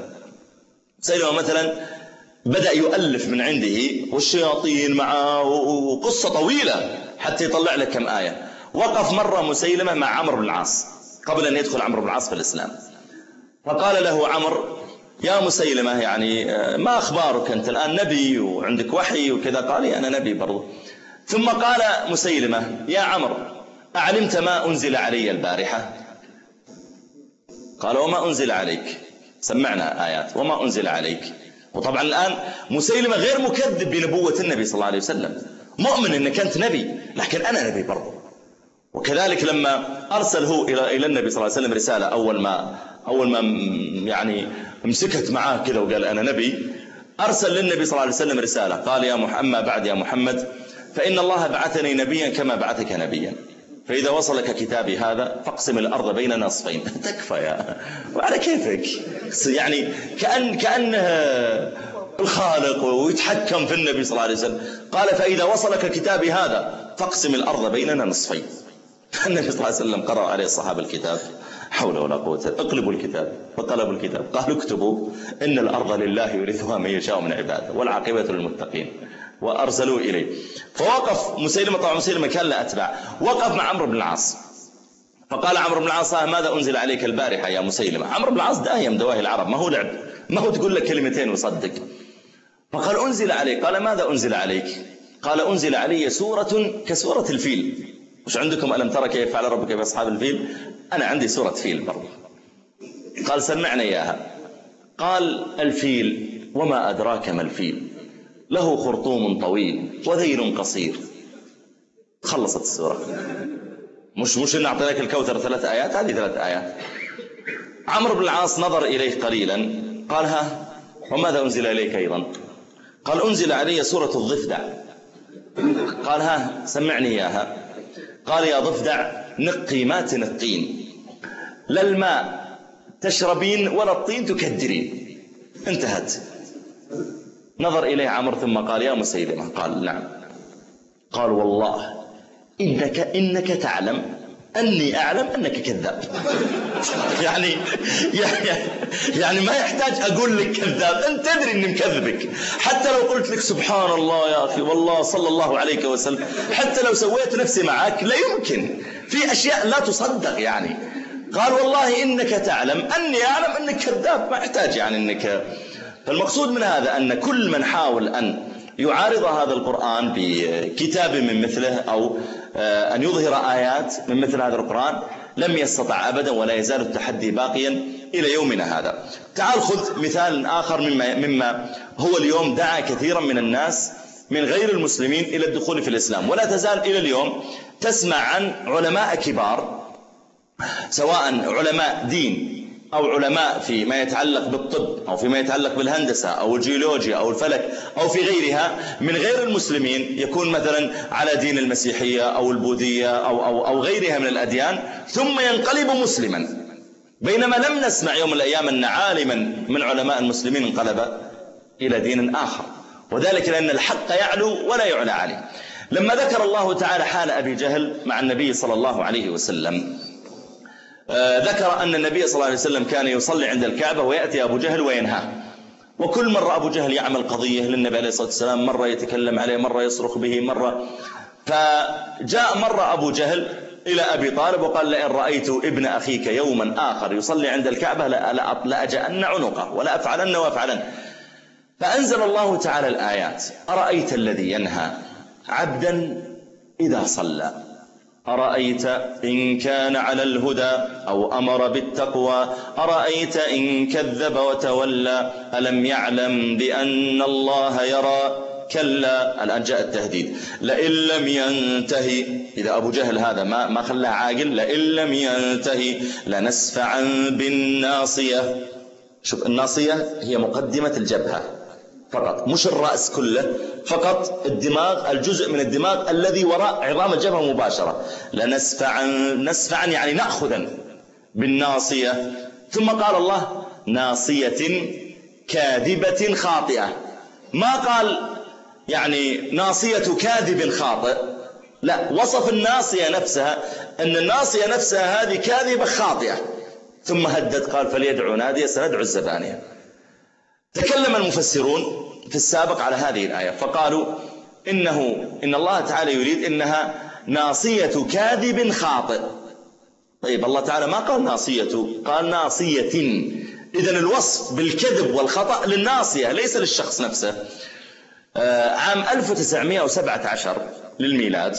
مثلا بدأ يؤلف من عنده والشياطين معه وقصة طويلة حتى يطلع لك كم آية. وقف مرة مسيلمة مع عمرو بن العاص قبل أن يدخل عمرو بن العاص في الإسلام. فقال له عمرو: يا مسيلمة، يعني ما أخبارك أنت الآن نبي وعندك وحي وكذا؟ قال: أنا نبي برضو. ثم قال مسيلمة: يا عمرو، أعلمت ما أنزل علي البارحة؟ قال: وما أنزل عليك؟ سمعنا آيات وما أنزل عليك. وطبعا الآن مسيلمة غير مكذب بنبوة النبي صلى الله عليه وسلم، مؤمن أنك أنت نبي، لكن أنا نبي برضو. وكذلك لما أرسل هو إلى النبي صلى الله عليه وسلم رسالة، أول ما يعني امسكت معاه كذا وقال أنا نبي، أرسل للنبي صلى الله عليه وسلم رسالة، قال: يا أما بعد يا محمد، فإن الله بعثني نبيا كما بعثك نبيا، فإذا وصلك كتابي هذا فاقسم الأرض بيننا نصفين. تكفى يا، وعلى كيفك، يعني كأنه الخالق ويتحكم في النبي صلى الله عليه وسلم. قال: فإذا وصلك كتابي هذا فاقسم الأرض بيننا نصفين. النبي صلى الله عليه وسلم قرأ عليه الصحابة الكتاب، حول ولا قوة، اقلبوا الكتاب، فقلبوا الكتاب، قالوا: اكتبوا إن الأرض لله يورثها من يشاء من عباده والعاقبة للمتقين. وأرسلوا إليه. فوقف مسيلمة، طبعا مسيلمة كان له أتباع، وقف مع عمرو بن العاص، فقال عمرو بن العاص: ماذا أنزل عليك البارحة يا مسيلمة؟ عمرو بن العاص دايم دواهي العرب، ما هو لعب، ما هو تقول لك كلمتين وصدق. فقال: أنزل عليك. قال: ماذا أنزل عليك؟ قال: أنزل علي سورة كسورة الفيل. وش عندكم ألم ترى كيف فعل ربك بأصحاب الفيل؟ أنا عندي سورة فيل برضه. قال: سمعنا إياها. قال: الفيل وما أدراك ما الفيل، له خرطوم طويل وذيل قصير. خلصت السورة. مش إن أعطيناك الكوثر 3 آيات، هذه 3 آيات. عمرو بن العاص نظر إليه قليلا، قال: ها، وماذا أنزل إليك أيضا؟ قال: أنزل علي سورة الضفدع. قال: ها، سمعني إياها. قال: يا ضفدع، نقي ما تنقين، لا الماء تشربين ولا الطين تكدرين. انتهت. نظر إليه عمرو ثم قال: يا مسيلمة. قال: نعم. قال: والله إنك تعلم أني أعلم أنك كذاب. يعني ما يحتاج أقول لك كذاب، أنت تدري أني مكذبك. حتى لو قلت لك سبحان الله يا أخي والله صلى الله عليك وسلم، حتى لو سويت نفسي معك لا يمكن، في أشياء لا تصدق يعني. قال: والله إنك تعلم أني أعلم أنك كذاب، ما يحتاج يعني أنك. فالمقصود من هذا أن كل من حاول أن يعارض هذا القرآن بكتاب من مثله أو أن يظهر آيات من مثل هذا القرآن لم يستطع أبدا، ولا يزال التحدي باقيا إلى يومنا هذا. تعال خذ مثال آخر مما هو اليوم دعا كثيرا من الناس من غير المسلمين إلى الدخول في الإسلام. ولا تزال إلى اليوم تسمع عن علماء كبار، سواء علماء دين أو علماء فيما يتعلق بالطب أو فيما يتعلق بالهندسة أو الجيولوجيا أو الفلك أو في غيرها من غير المسلمين، يكون مثلا على دين المسيحية أو البوذية أو غيرها من الأديان، ثم ينقلب مسلما، بينما لم نسمع يوم من الأيام أن عالما من علماء المسلمين انقلب إلى دين آخر. وذلك لأن الحق يعلو ولا يعلى عليه. لما ذكر الله تعالى حال أبي جهل مع النبي صلى الله عليه وسلم، ذكر أن النبي صلى الله عليه وسلم كان يصلي عند الكعبة ويأتي أبو جهل وينهاه، وكل مرة أبو جهل يعمل قضية للنبي عليه الصلاة والسلام، مرة يتكلم عليه، مرة يصرخ به، مرة. فجاء مرة أبو جهل إلى أبي طالب وقال: لئن رأيت ابن أخيك يوما آخر يصلي عند الكعبة لأجأن عنقه ولا أفعلن وأفعلن. فأنزل الله تعالى الآيات: أرأيت الذي ينهى عبدا إذا صلى، أرأيت إن كان على الهدى أو أمر بالتقوى، أرأيت إن كذب وتولى، ألم يعلم بأن الله يرى، كلا. الآن جاء التهديد: لئن لم ينتهي، إذا أبو جهل هذا ما خلاه عاقل، لئن لم ينتهي لنسفعا بالناصية. شوف، الناصية هي مقدمة الجبهة فقط، مش الرأس كله، فقط الدماغ، الجزء من الدماغ الذي وراء عظام الجبهة مباشرة. نسفعا يعني نأخذا بالناصية. ثم قال الله: ناصية كاذبة خاطئة. ما قال يعني ناصية كاذب خاطئ، لا، وصف الناصية نفسها أن الناصية نفسها هذه كاذبة خاطئة. ثم هدد قال: فليدعو نادية سندعو الزبانية. تكلم المفسرون في السابق على هذه الآية فقالوا إن الله تعالى يريد إنها ناصية كاذب خاطئ. طيب الله تعالى ما قال ناصية، قال ناصية. إذن الوصف بالكذب والخطأ للناصية ليس للشخص نفسه. عام 1917 للميلاد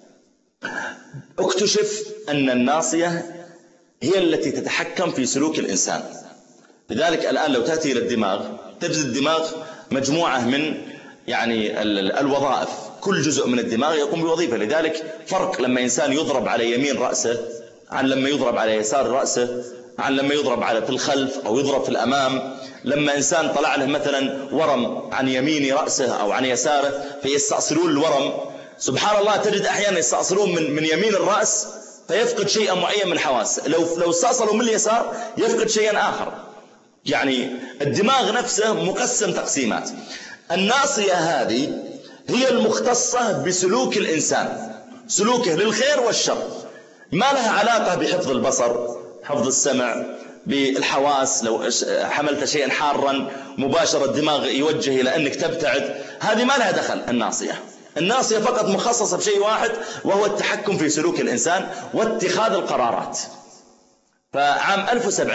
اكتشف أن الناصية هي التي تتحكم في سلوك الإنسان. لذلك الآن لو تأتي إلى الدماغ تجد الدماغ مجموعة من يعني الوظائف، كل جزء من الدماغ يقوم بوظيفة. لذلك فرق لما إنسان يضرب على يمين رأسه عن لما يضرب على يسار رأسه، عن لما يضرب على في الخلف أو يضرب في الأمام. لما إنسان طلع له مثلا ورم عن يمين رأسه أو عن يساره فيستأصلون الورم، سبحان الله تجد أحيانا يستأصلون من يمين الرأس فيفقد شيئا معين من حواسه، لو استأصلوا من اليسار يفقد شيئا آخر. يعني الدماغ نفسه مقسم تقسيمات. الناصية هذه هي المختصة بسلوك الإنسان، سلوكه للخير والشر، ما لها علاقة بحفظ البصر، حفظ السمع، بالحواس. لو حملت شيئا حارا مباشرة الدماغ يوجه إلى أنك تبتعد، هذه ما لها دخل. الناصية فقط مخصصة بشيء واحد، وهو التحكم في سلوك الإنسان واتخاذ القرارات. فعام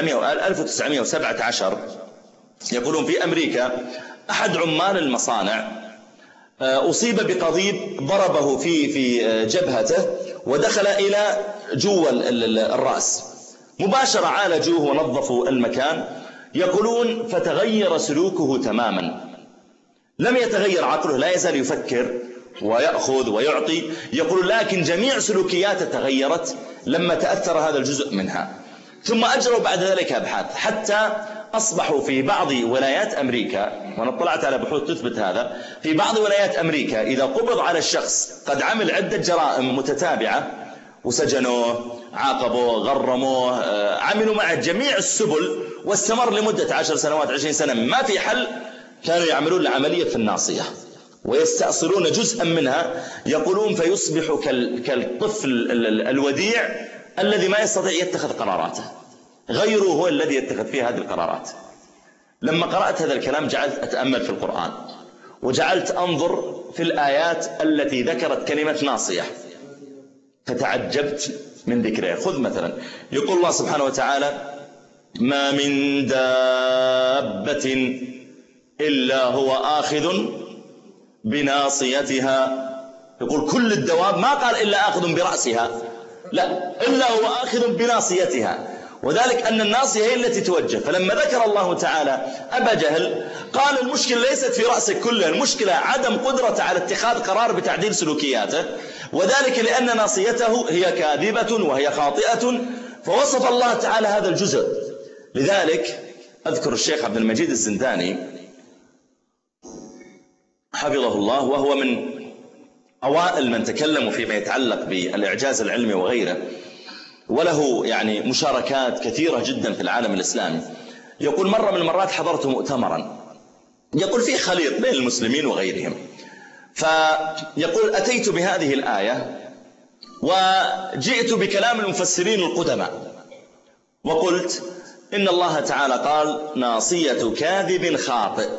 1917 يقولون في أمريكا أحد عمال المصانع أصيب بقضيب ضربه في جبهته ودخل إلى جوه الرأس. مباشرة عالجوه ونظفوا المكان. يقولون فتغير سلوكه تماما، لم يتغير عقله، لا يزال يفكر ويأخذ ويعطي. يقول لكن جميع سلوكياته تغيرت لما تأثر هذا الجزء منها. ثم أجروا بعد ذلك أبحاث حتى أصبحوا في بعض ولايات أمريكا، وأنا اطلعت على بحوث تثبت هذا، في بعض ولايات أمريكا إذا قبض على الشخص قد عمل عدة جرائم متتابعة وسجنوه، عاقبوه، غرموه، عملوا معه جميع السبل واستمر لمدة 10 سنوات 20 سنة ما في حل، كانوا يعملون العملية في الناصية ويستأصلون جزءا منها. يقولون فيصبح كالطفل الوديع الذي ما يستطيع يتخذ قراراته، غيره هو الذي يتخذ فيه هذه القرارات. لما قرأت هذا الكلام جعلت أتأمل في القرآن، وجعلت أنظر في الآيات التي ذكرت كلمة ناصية، فتعجبت من ذكرها. خذ مثلا يقول الله سبحانه وتعالى ما من دابة إلا هو آخذ بناصيتها. يقول كل الدواب، ما قال إلا آخذ برأسها، لا، إلا هو آخذ بناصيتها، وذلك أن الناصية هي التي توجه. فلما ذكر الله تعالى أبا جهل قال المشكلة ليست في رأسك كله، المشكلة عدم قدرته على اتخاذ قرار بتعديل سلوكياته، وذلك لأن ناصيته هي كاذبة وهي خاطئة، فوصف الله تعالى هذا الجزء. لذلك أذكر الشيخ عبد المجيد الزنداني حفظه الله، وهو من أوائل من تكلموا فيما يتعلق بالإعجاز العلمي وغيره، وله يعني مشاركات كثيرة جدا في العالم الإسلامي. يقول مرة من المرات حضرت مؤتمرا يقول فيه خليط بين المسلمين وغيرهم، فيقول أتيت بهذه الآية وجئت بكلام المفسرين القدماء وقلت إن الله تعالى قال ناصية كاذب خاطئ.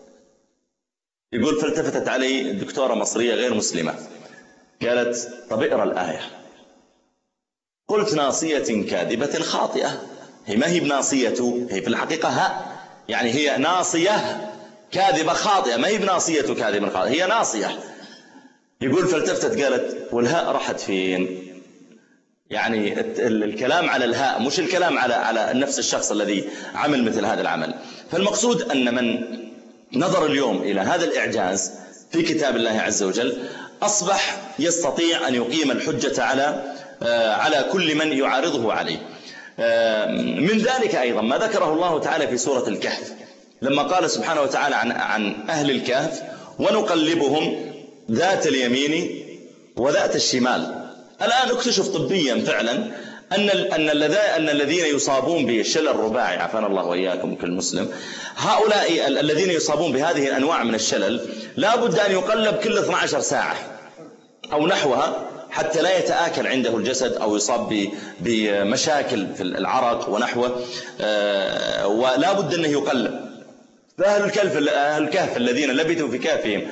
يقول فالتفتت علي الدكتورة مصرية غير مسلمة قالت طب اقرأ الآية. قلت ناصية كاذبة خاطئة، هي ما هي بناصية، هي في الحقيقة يعني هي ناصية كاذبة خاطئة، ما هي بناصية كاذبة خاطئة، هي ناصية. يقول فالتفتت قالت والهاء راحت فين؟ يعني الكلام على الهاء مش الكلام على نفس الشخص الذي عمل مثل هذا العمل. فالمقصود أن من نظر اليوم إلى هذا الإعجاز في كتاب الله عز وجل أصبح يستطيع أن يقيم الحجة على كل من يعارضه عليه. من ذلك أيضا ما ذكره الله تعالى في سورة الكهف لما قال سبحانه وتعالى عن أهل الكهف ونقلبهم ذات اليمين وذات الشمال. الآن اكتشف طبيا فعلا أن الذين يصابون بالشلل الرباعي عافانا الله وإياكم كل مسلم، هؤلاء الذين يصابون بهذه الأنواع من الشلل لا بد أن يقلب كل 12 ساعة أو نحوها حتى لا يتآكل عنده الجسد أو يصاب بمشاكل في العرق ونحوه، ولا بد أنه يقلب. فأهل الكهف الذين لبثوا في كهفهم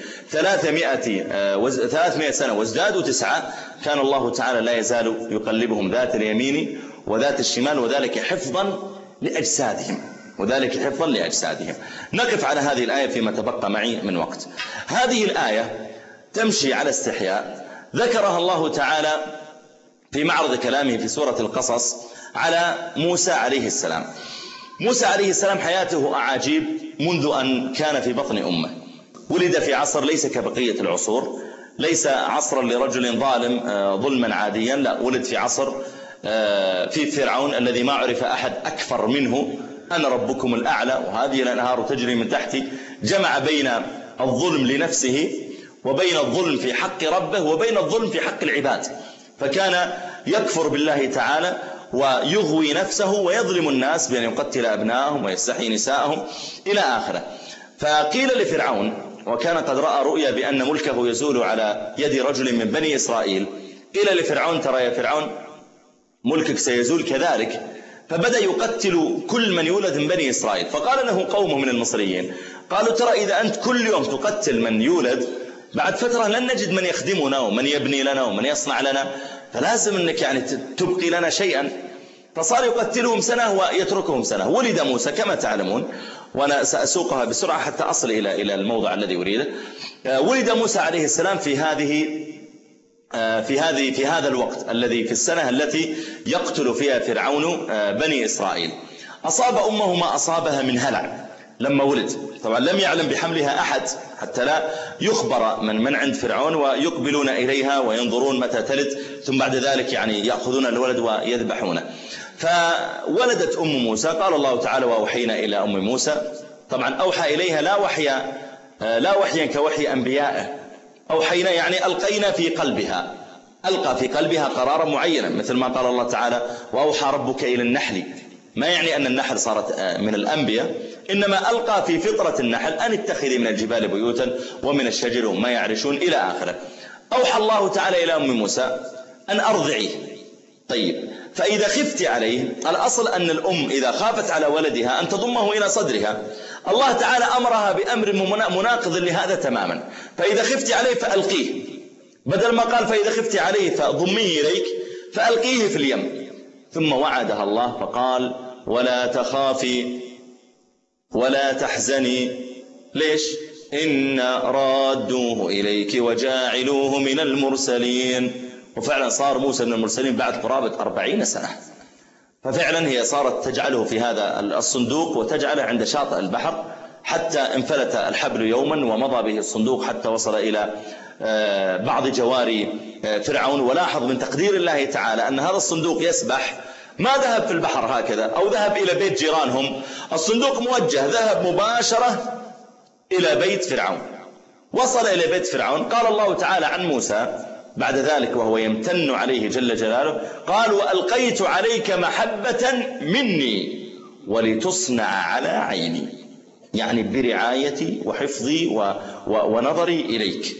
300 سنة وازدادوا 9، كان الله تعالى لا يزال يقلبهم ذات اليمين وذات الشمال، وذلك حفظا لأجسادهم. نقف على هذه الآية فيما تبقى معي من وقت. هذه الآية تمشي على استحياء، ذكرها الله تعالى في معرض كلامه في سورة القصص على موسى عليه السلام. موسى عليه السلام حياته أعاجيب منذ أن كان في بطن أمه. ولد في عصر ليس كبقية العصور، ليس عصرا لرجل ظالم ظلما عاديا، لا، ولد في عصر في فرعون الذي ما عرف أحد أكفر منه، أنا ربكم الأعلى وهذه الأنهار تجري من تحتي. جمع بين الظلم لنفسه وبين الظلم في حق ربه وبين الظلم في حق العباد، فكان يكفر بالله تعالى ويغوي نفسه ويظلم الناس بأن يقتل أبنائهم ويستحيي نساءهم إلى آخره. فقيل لفرعون، وكان قد رأى رؤيا بأن ملكه يزول على يد رجل من بني إسرائيل، قيل لفرعون ترى يا فرعون ملكك سيزول كذلك، فبدأ يقتل كل من يولد من بني إسرائيل. فقال له قومه من المصريين، قالوا ترى إذا أنت كل يوم تقتل من يولد، بعد فترة لن نجد من يخدمنا ومن يبني لنا ومن يصنع لنا، فلازم أنك يعني تبقي لنا شيئا. فصار يقتلهم سنة ويتركهم سنة. ولد موسى كما تعلمون، وأنا سأسوقها بسرعة حتى أصل إلى الموضع الذي أريده. ولد موسى عليه السلام في هذا الوقت الذي في السنة التي يقتل فيها فرعون بني إسرائيل. أصاب أمه ما أصابها من هلع لما ولد. طبعا لم يعلم بحملها أحد حتى لا يخبر من عند فرعون، ويقبلون إليها وينظرون متى تلد، ثم بعد ذلك يعني يأخذون الولد ويذبحونه. فولدت أم موسى. قال الله تعالى وأوحينا إلى أم موسى. طبعا أوحى إليها لا وحيا كوحي أنبيائه، أوحينا يعني ألقينا في قلبها، ألقى في قلبها قرارا معينا، مثل ما قال الله تعالى وأوحى ربك إلى النحل. ما يعني أن النحل صارت من الأنبياء، إنما ألقى في فطرة النحل أن اتخذي من الجبال بيوتا ومن الشجر وما يعرشون إلى آخره. أوحى الله تعالى إلى أم موسى أن أرضعيه. طيب، فإذا خفت عليه، الأصل أن الأم إذا خافت على ولدها أن تضمه إلى صدرها. الله تعالى أمرها بأمر مناقض لهذا تماما. فإذا خفت عليه فألقيه، بدل ما قال فإذا خفت عليه فضميه إليك، فألقيه في اليم. ثم وعدها الله فقال ولا تخافي ولا تحزني. ليش؟ إن رادوه إليك وجاعلوه من المرسلين. وفعلا صار موسى من المرسلين بعد قرابة 40 سنة. ففعلا هي صارت تجعله في هذا الصندوق وتجعله عند شاطئ البحر، حتى انفلت الحبل يوما ومضى به الصندوق حتى وصل إلى بعض جواري فرعون. ولاحظ من تقدير الله تعالى أن هذا الصندوق يسبح، ما ذهب في البحر هكذا أو ذهب إلى بيت جيرانهم، الصندوق موجه ذهب مباشرة إلى بيت فرعون. وصل إلى بيت فرعون. قال الله تعالى عن موسى بعد ذلك وهو يمتن عليه جل جلاله، قال وألقيت عليك محبة مني ولتصنع على عيني، يعني برعايتي وحفظي ونظري إليك.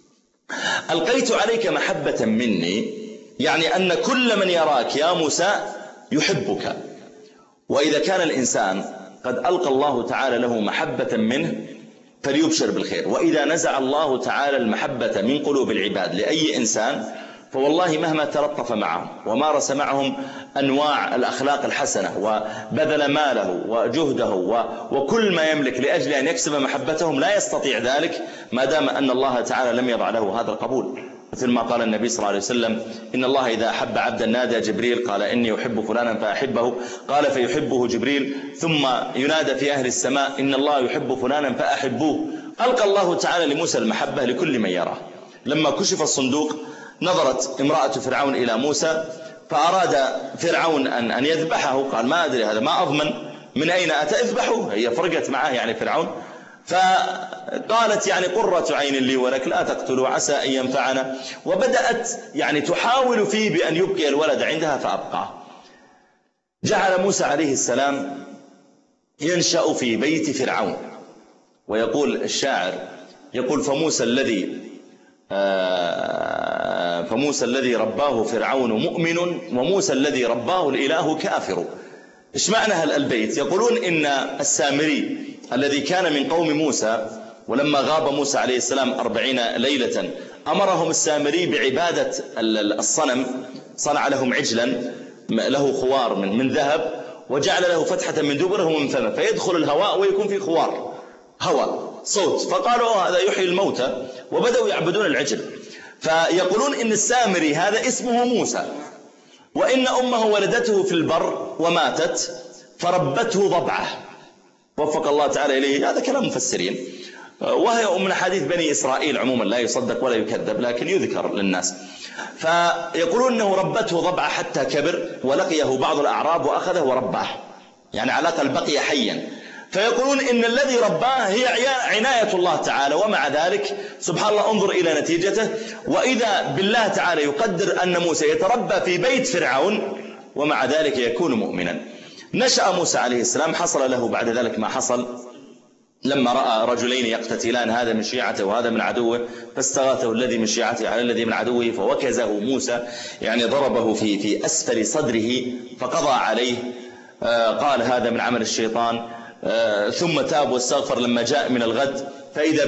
ألقيت عليك محبة مني يعني أن كل من يراك يا موسى يحبك. وإذا كان الإنسان قد ألقى الله تعالى له محبة منه فليبشر بالخير. وإذا نزع الله تعالى المحبة من قلوب العباد لأي إنسان، فوالله مهما تلطف معهم ومارس معهم أنواع الأخلاق الحسنة وبذل ماله وجهده وكل ما يملك لأجل أن يكسب محبتهم، لا يستطيع ذلك ما دام أن الله تعالى لم يضع له هذا القبول. مثل ما قال النبي صلى الله عليه وسلم إن الله إذا أحب عبدا نادى جبريل قال إني أحب فلانا فأحبه، قال فيحبه جبريل، ثم ينادى في أهل السماء إن الله يحب فلانا فأحبوه. ألقى الله تعالى لموسى المحبة لكل من يراه. لما كشف الصندوق نظرت امرأة فرعون إلى موسى، فأراد فرعون أن يذبحه، قال ما أدري هذا ما أضمن من أين أتى، اذبحه. هي فرقت معه يعني فرعون، فقالت يعني قرة عين لي ولك لا تقتلوا عسى أن ينفعنا، وبدأت يعني تحاول فيه بأن يبقي الولد عندها فأبقاه. جعل موسى عليه السلام ينشأ في بيت فرعون. ويقول الشاعر يقول فموسى الذي رباه فرعون مؤمن وموسى الذي رباه الإله كافر. إيش معنى البيت؟ يقولون إن السامري الذي كان من قوم موسى، ولما غاب موسى عليه السلام 40 ليلة أمرهم السامري بعبادة الصنم، صنع لهم عجلا له خوار من ذهب، وجعل له فتحة من دبره ومن فمه، فيدخل الهواء ويكون في خوار هواء صوت، فقالوا هذا يحيي الموتى، وبدأوا يعبدون العجل. فيقولون إن السامري هذا اسمه موسى، وإن أمه ولدته في البر وماتت فربته ضبعه، وفق الله تعالى إليه. هذا كلام مفسرين، وهي من حديث بني إسرائيل عموما، لا يصدق ولا يكذب لكن يذكر للناس. فيقولون أنه ربته ضبعه حتى كبر، ولقيه بعض الأعراب وأخذه ورباه، يعني على الأقل بقي حيا. فيقولون إن الذي رباه هي عناية الله تعالى، ومع ذلك سبحان الله انظر إلى نتيجته. وإذا بالله تعالى يقدر أن موسى يتربى في بيت فرعون، ومع ذلك يكون مؤمنا. نشأ موسى عليه السلام، حصل له بعد ذلك ما حصل لما رأى رجلين يقتتلان، هذا من شيعته وهذا من عدوه، فاستغاثه الذي من شيعته على الذي من عدوه فوكزه موسى، يعني ضربه في أسفل صدره فقضى عليه. قال هذا من عمل الشيطان. ثم تاب واستغفر لما جاء من الغد، فإذا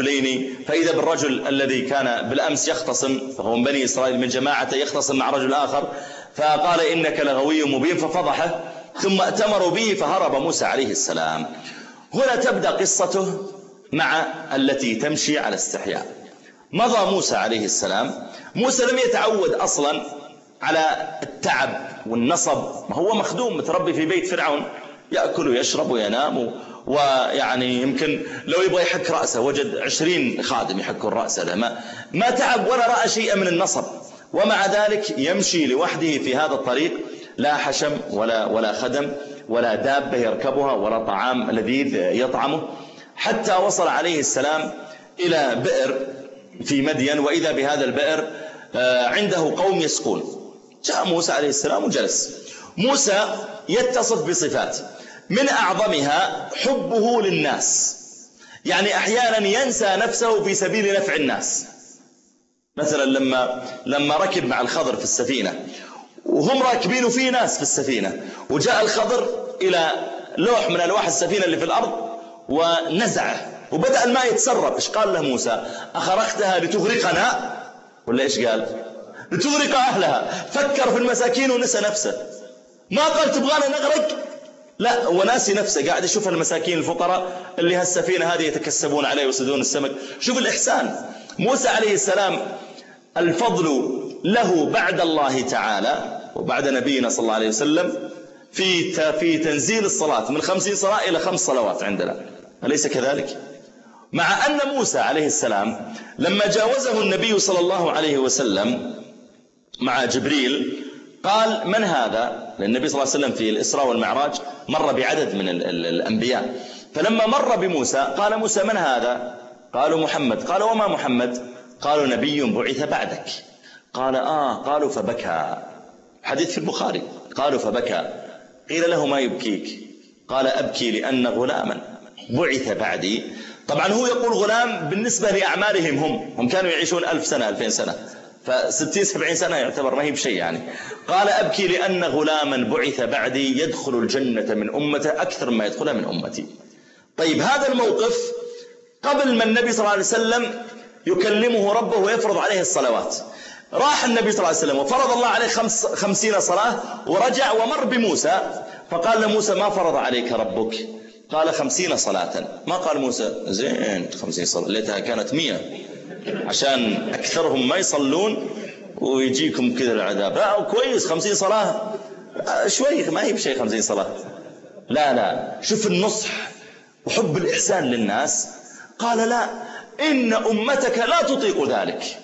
بالرجل الذي كان بالأمس يختصم، فهو من بني إسرائيل من جماعته، يختصم مع رجل آخر، فقال إنك لغوي مبين ففضحه، ثم ائتمروا به فهرب موسى عليه السلام. هنا تبدأ قصته مع التي تمشي على استحياء. مضى موسى عليه السلام. موسى لم يتعود أصلا على التعب والنصب، ما هو مخدوم متربي في بيت فرعون، يأكل ويشرب وينام، ويعني يمكن لو يبغى يحك رأسه وجد 20 خادم يحكوا الرأس، هذا ما تعب ولا رأى شيئا من النصب، ومع ذلك يمشي لوحده في هذا الطريق، لا حشم ولا خدم ولا دابة يركبها ولا طعام لذيذ يطعمه، حتى وصل عليه السلام إلى بئر في مدين، وإذا بهذا البئر عنده قوم يسقون. جاء موسى عليه السلام وجلس. موسى يتصف بصفات، من أعظمها حبه للناس، يعني أحيانا ينسى نفسه في سبيل نفع الناس. مثلا لما ركب مع الخضر في السفينة، وهم راكبين في ناس في السفينة، وجاء الخضر إلى لوح من ألواح السفينة اللي في الأرض ونزعه، وبدأ الماء يتسرب. إيش قال له موسى؟ أخرقتها لتغرقنا؟ ولا إيش قال؟ لتغرق أهلها. فكر في المساكين ونسى نفسه، ما قال تبغانا نغرق، لا، وناسي نفسه، قاعد يشوف المساكين الفقراء اللي هالسفينة هذه يتكسبون عليه ويصيدون السمك. شوف الإحسان. موسى عليه السلام الفضل له بعد الله تعالى وبعد نبينا صلى الله عليه وسلم في تنزيل الصلاة من 50 صلاة إلى 5 صلوات عندنا، أليس كذلك؟ مع أن موسى عليه السلام لما جاوزه النبي صلى الله عليه وسلم مع جبريل قال من هذا؟ لأن النبي صلى الله عليه وسلم في الإسراء والمعراج مر بعدد من الأنبياء، فلما مر بموسى قال موسى من هذا؟ قالوا محمد. قال وما محمد؟ قالوا نبي بعث بعدك. قال قالوا فبكى. حديث في البخاري. قالوا فبكى. قيل له ما يبكيك؟ قال أبكي لأن غلاما بعث بعدي. طبعا هو يقول غلام بالنسبة لأعمارهم، هم كانوا يعيشون 1000 سنة 2000 سنة، ف60-70 سنة يعتبر ما هي بشيء يعني. قال أبكي لأن غلاما بعث بعدي يدخل الجنة من أمته أكثر ما يدخلها من أمتي. طيب هذا الموقف قبل ما النبي صلى الله عليه وسلم يكلمه ربه ويفرض عليه الصلوات. راح النبي صلى الله عليه وسلم وفرض الله عليه 50 صلاة، ورجع ومر بموسى فقال لموسى ما فرض عليك ربك؟ قال 50 صلاة. ما قال موسى زين 50 صلاة، ليتها كانت 100 عشان أكثرهم ما يصلون ويجيكم كذا العذاب. لا كويس 50 صلاة شوي، ما هي بشيء 50 صلاة. لا شوف النصح وحب الإحسان للناس. قال لا، إن أمتك لا تطيق ذلك.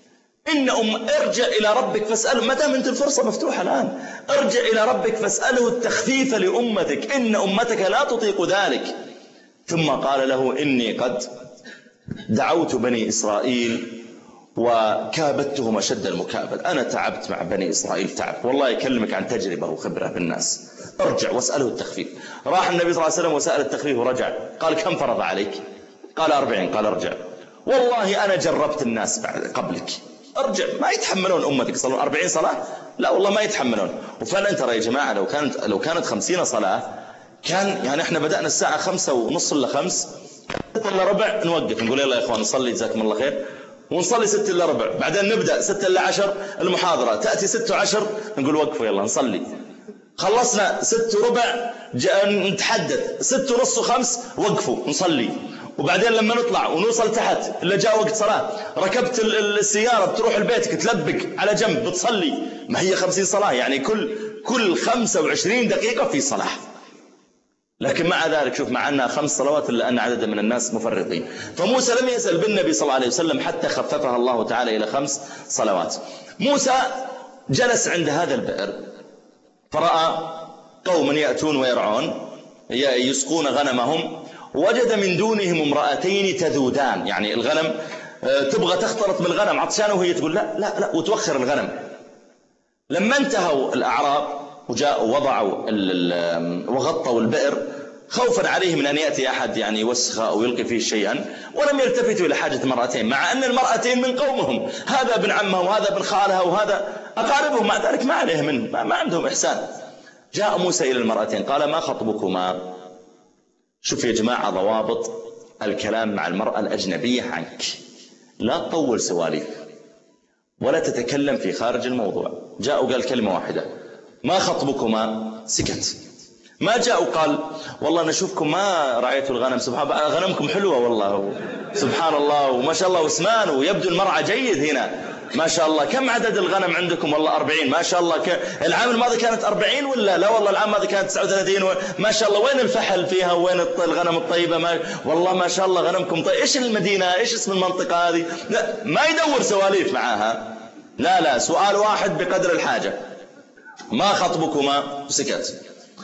ارجع إلى ربك فاسأله، ما دام أنت الفرصة مفتوحة الآن، ارجع إلى ربك فاسأله التخفيف لأمتك، إن أمتك لا تطيق ذلك. ثم قال له إني قد دعوت بني إسرائيل وكابدتهم أشد المكابد. أنا تعبت مع بني إسرائيل تعب، والله يكلمك عن تجربة وخبرة بالناس. ارجع واسأله التخفيف. راح النبي صلى الله عليه وسلم وسأل التخفيف ورجع. قال كم فرض عليك؟ قال 40. قال ارجع، والله أنا جربت الناس قبلك، ارجع. ما يتحملون أمتك يصلون 40 صلاة، لا والله ما يتحملون. وفعلا ترى يا جماعة لو كانت 50 صلاة كان يعني احنا بدأنا الساعة 5:30 إلا 5 إلا ربع نوقف نقول يلا يا إخوان نصلي جزاكم الله خير، ونصلي 6 إلا ربع، بعدين نبدأ 6 إلا 10 المحاضرة، تأتي 6 و10 نقول وقفوا يلا نصلي. خلصنا 6 وربع نتحدث، 6 ونص و5 وقفوا نصلي. وبعدين لما نطلع ونوصل تحت إلا جاء وقت صلاة، ركبت السيارة بتروح البيتك تلبك على جنب بتصلي. ما هي 50 صلاة يعني كل 25 دقيقة في صلاة. لكن مع ذلك شوف، مع أنها 5 صلوات إلا أن عدد من الناس مفرطين. فموسى لم يسأل بالنبي صلى الله عليه وسلم حتى خففها الله تعالى إلى 5 صلوات. موسى جلس عند هذا البئر فرأى قوما يأتون ويرعون يسقون غنمهم، وجد من دونهم امرأتين تذودان، يعني الغنم تبغى تختلط بالغنم عطشانه وهي تقول لا لا لا وتوخر الغنم. لما انتهوا الأعراب وجاءوا وضعوا وغطوا البئر خوفا عليه من أن يأتي أحد يعني يوسخ أو يلقي فيه شيئا، ولم يلتفتوا إلى حاجة المرأتين، مع أن المرأتين من قومهم، هذا ابن عمها وهذا ابن خالها وهذا أقاربهم، مع ذلك ما عليه منه، ما عندهم إحسان. جاء موسى إلى المرأتين قال ما خطبكما؟ شوف يا جماعة ضوابط الكلام مع المرأة الأجنبية عنك، لا تطول سواليف ولا تتكلم في خارج الموضوع. جاء وقال كلمة واحدة ما خطبكما؟ سكت. ما جاء وقال والله نشوفكم ما رعيتوا الغنم، سبحان الله غنمكم حلوة والله سبحان الله وما شاء الله واسمان ويبدو المرعى جيد هنا ما شاء الله. كم عدد الغنم عندكم؟ والله 40 ما شاء الله. العام الماضي كانت 40 ولا لا؟ والله العام الماضي كانت 39 ما شاء الله. وين الفحل فيها وين الغنم الطيبة؟ والله ما شاء الله غنمكم طيب. ايش المدينة؟ ايش اسم المنطقة هذه؟ لا ما يدور سواليف معاها، لا سؤال واحد بقدر الحاجة. ما خطبكما؟ سكت.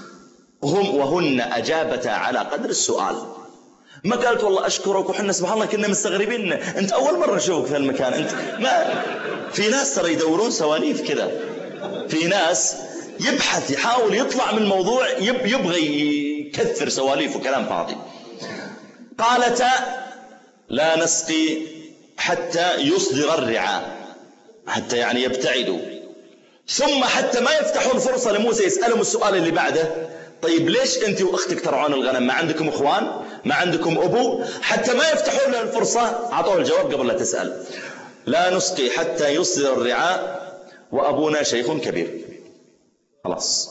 وهن أجابتا على قدر السؤال. ما قالت والله أشكرك وحنا سبحان الله كنا مستغربين أنت أول مرة نشوفك في المكان. أنت ما في ناس ترى يدورون سواليف كذا، في ناس يبحث يحاول يطلع من الموضوع يبغى يكثر سواليف وكلام فاضي. قالتا لا نسقي حتى يصدر الرعاء، حتى يعني يبتعدوا، ثم حتى ما يفتحون فرصة لموسى يسألهم السؤال اللي بعده طيب ليش أنت وأختك ترعون الغنم؟ ما عندكم إخوان؟ ما عندكم أبو؟ حتى ما يفتحون له الفرصة أعطوه الجواب قبل لا تسأل. لا نسقي حتى يصدر الرعاء وأبونا شيخ كبير. خلاص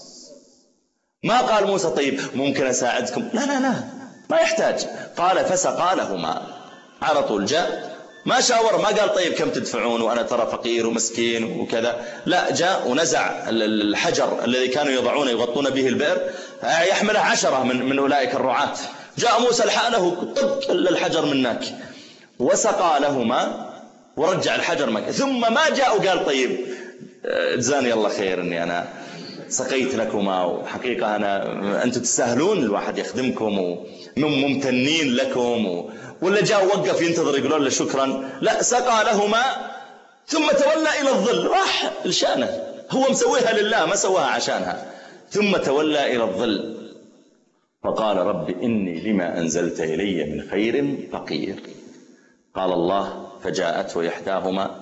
ما قال موسى طيب ممكن أساعدكم؟ لا ما يحتاج. قال فسقى لهما، على طول جاء ما شاور، ما قال طيب كم تدفعون وأنا ترى فقير ومسكين وكذا، لا جاء ونزع الحجر الذي كانوا يضعون يغطون به البئر يحمله 10 من أولئك الرعاة. جاء موسى لحاله طبق الحجر منك وسقى لهما ورجع الحجر مكة. ثم ما جاء وقال طيب جزاني الله خير أني أنا سقيت لكما وحقيقة أنتم تستاهلون الواحد يخدمكم وممتنين لكم ولا جاء وقف ينتظر يقولون له شكرا؟ لا سقى لهما ثم تولى إلى الظل، راح لشانه، هو مسويها لله ما سواها عشانها. ثم تولى إلى الظل فقال رب إني لما أنزلت إلي من خير فقير. قال الله فجاءته إحداهما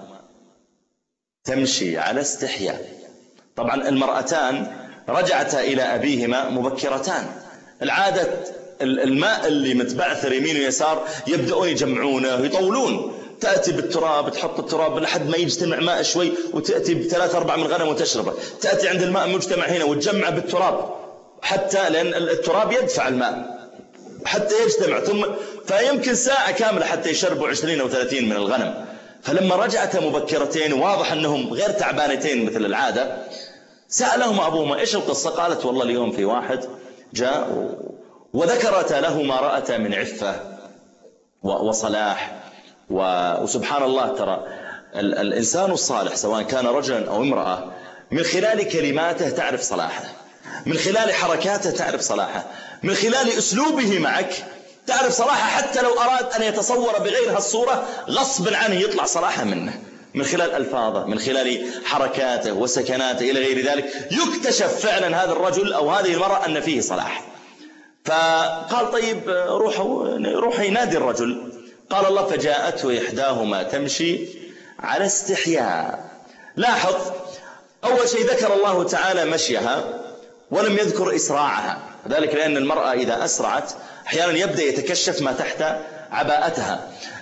تمشي على استحياء. طبعا المرأتان رجعتا إلى أبيهما مبكرتان. العادة الماء اللي متبعثر يمين ويسار يبدأون يجمعونه ويطولون، تأتي بالتراب تحط التراب لحد ما يجتمع ماء شوي وتأتي ب3 4 من الغنم وتشربه، تأتي عند الماء مجتمع هنا وتجمع بالتراب حتى لأن التراب يدفع الماء حتى يجتمع، ثم فيمكن ساعة كاملة حتى يشربوا 20 أو 30 من الغنم. فلما رجعتا مبكرتين واضح أنهم غير تعبانتين مثل العادة سألهما أبوهما إيش القصة؟ قالت والله اليوم في واحد جاء وذكرت له ما رأت من عفة وصلاح وسبحان الله ترى الإنسان الصالح سواء كان رجلا أو امرأة من خلال كلماته تعرف صلاحه، من خلال حركاته تعرف صلاحه، من خلال أسلوبه معك تعرف صلاحه، حتى لو أراد أن يتصور بغير هالصورة غصب عنه يطلع صلاحه منه، من خلال ألفاظه من خلال حركاته وسكناته إلى غير ذلك يكتشف فعلا هذا الرجل أو هذه المرأة أن فيه صلاح. فقال طيب روح ينادي الرجل. قال الله فجاءته إحداهما تمشي على استحياء. لاحظ أول شيء ذكر الله تعالى مشيها ولم يذكر إسراعها، ذلك لأن المرأة إذا أسرعت أحيانا يبدأ يتكشف ما تحت عباءتها.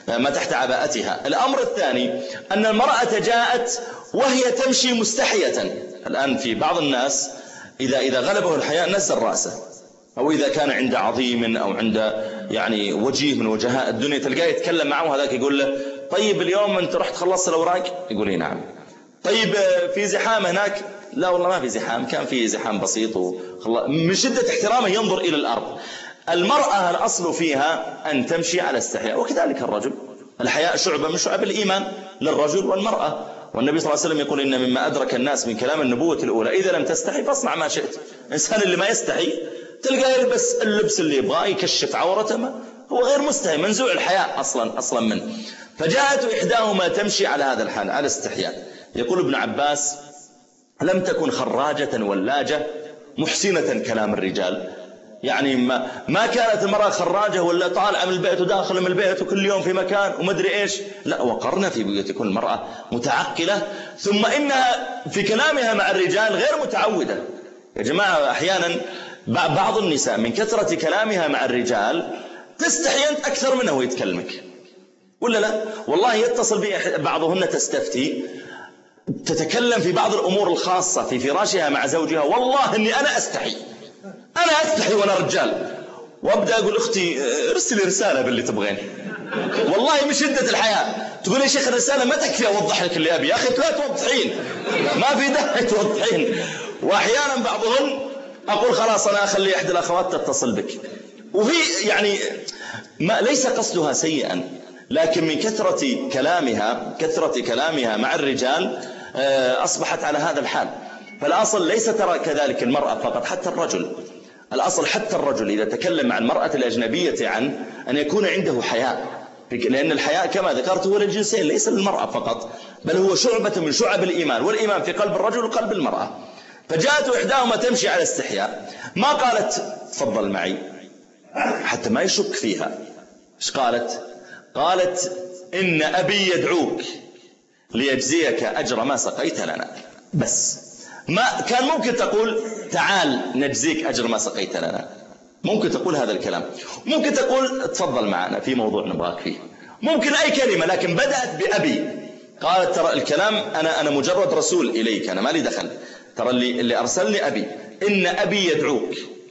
ما تحت عباءتها. الأمر الثاني أن المرأة جاءت وهي تمشي مستحية. الآن في بعض الناس إذا غلبه الحياء نزل رأسه، أو إذا كان عند عظيم أو عند يعني وجيه من وجهاء الدنيا تلقاه يتكلم معه، هذاك يقول له طيب اليوم أنت رحت خلصت الأوراق؟ يقول لي نعم. طيب في زحام هناك؟ لا والله ما في زحام، كان في زحام بسيط من شدة احترامه ينظر إلى الأرض. المرأة الأصل فيها أن تمشي على استحياء، وكذلك الرجل. الحياء شعبة من شعب الإيمان للرجل والمرأة. والنبي صلى الله عليه وسلم يقول إن مما أدرك الناس من كلام النبوة الأولى إذا لم تستحي فاصنع ما شئت. الإنسان اللي ما يستحي تلقاه يلبس اللبس اللي يبغاه، يكشف عورته، هو غير مستحي، منزوع الحياء أصلا منه. فجاءت إحداهما تمشي على هذا الحال على استحياء. يقول ابن عباس لم تكن خراجة ولاجة محسنة كلام الرجال، يعني ما كانت المرأة خراجة ولا طالعة من البيت وداخل من البيت وكل يوم في مكان ومدري إيش، لا، وقرنا في بيوتكن. المرأة متعقلة، ثم إنها في كلامها مع الرجال غير متعودة. يا جماعة أحيانا بعض النساء من كثرة كلامها مع الرجال تستحي أنت أكثر منه ويتكلمك، ولا لا؟ والله يتصل بي بعضهن تستفتي، تتكلم في بعض الأمور الخاصة في فراشها مع زوجها، والله إني أنا أستحي وأنا رجال، وأبدأ أقول أختي ارسلي رسالة باللي تبغين، والله من شدة الحياة. تقول يا شيخ الرسالة ما تكفي أوضح لك اللي أبي. يا أخي لا توضحين، ما في داعي توضحين. وأحيانا بعضهن أقول خلاص أنا أخلي إحدى الأخوات تتصل بك، وهي يعني ليس قصدها سيئا، لكن من كثرة كلامها مع الرجال أصبحت على هذا الحال. فالأصل ليس ترى كذلك المرأة فقط، حتى الرجل. الأصل حتى الرجل إذا تكلم مع المرأة الأجنبية عن أن يكون عنده حياء، لأن الحياء كما ذكرت هو للجنسين ليس للمرأة فقط، بل هو شعبة من شعب الإيمان، والإيمان في قلب الرجل وقلب المرأة. فجاءت إحداهما تمشي على استحياء، ما قالت تفضل معي حتى ما يشك فيها. إيش قالت إن أبي يدعوك ليجزيك أجر ما سقيت لنا. بس ما كان ممكن تقول تعال نجزيك أجر ما سقيت لنا، ممكن تقول هذا الكلام، ممكن تقول تفضل معنا في موضوع نبغاك فيه، ممكن أي كلمة، لكن بدأت بأبي. قالت ترى الكلام أنا مجرد رسول إليك، أنا ما لي دخل، ترى اللي أرسلني أبي. إن أبي يدعوك،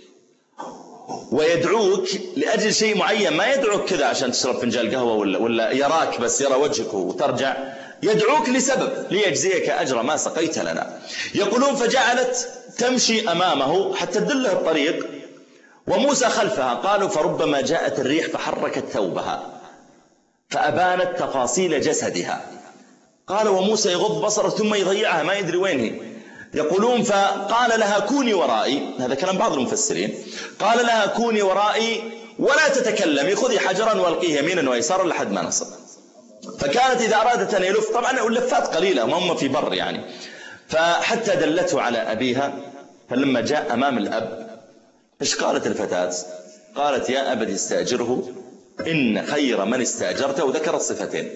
ويدعوك لأجل شيء معين، ما يدعوك كذا عشان تشرب فنجان قهوة ولا يراك بس يرى وجهك وترجع، يدعوك لسبب ليجزيك أجر ما سقيت لنا. يقولون فجعلت تمشي أمامه حتى تدله الطريق وموسى خلفها. قالوا فربما جاءت الريح فحركت ثوبها فأبانت تفاصيل جسدها. قال وموسى يغض بصره ثم يضيعها ما يدري وين هي. يقولون فقال لها كوني ورائي، هذا كلام بعض المفسرين، قال لها كوني ورائي ولا تتكلمي، خذي حجرا والقيه يمينا ويسارا لحد ما نصل. فكانت إذا أرادت أن يلف، طبعا اللفات قليلة ما هم في بر يعني، فحتى دلته على أبيها. فلما جاء أمام الأب إيش قالت الفتاة؟ قالت يا أبت استأجره إن خير من استأجرته، وذكرت صفتين: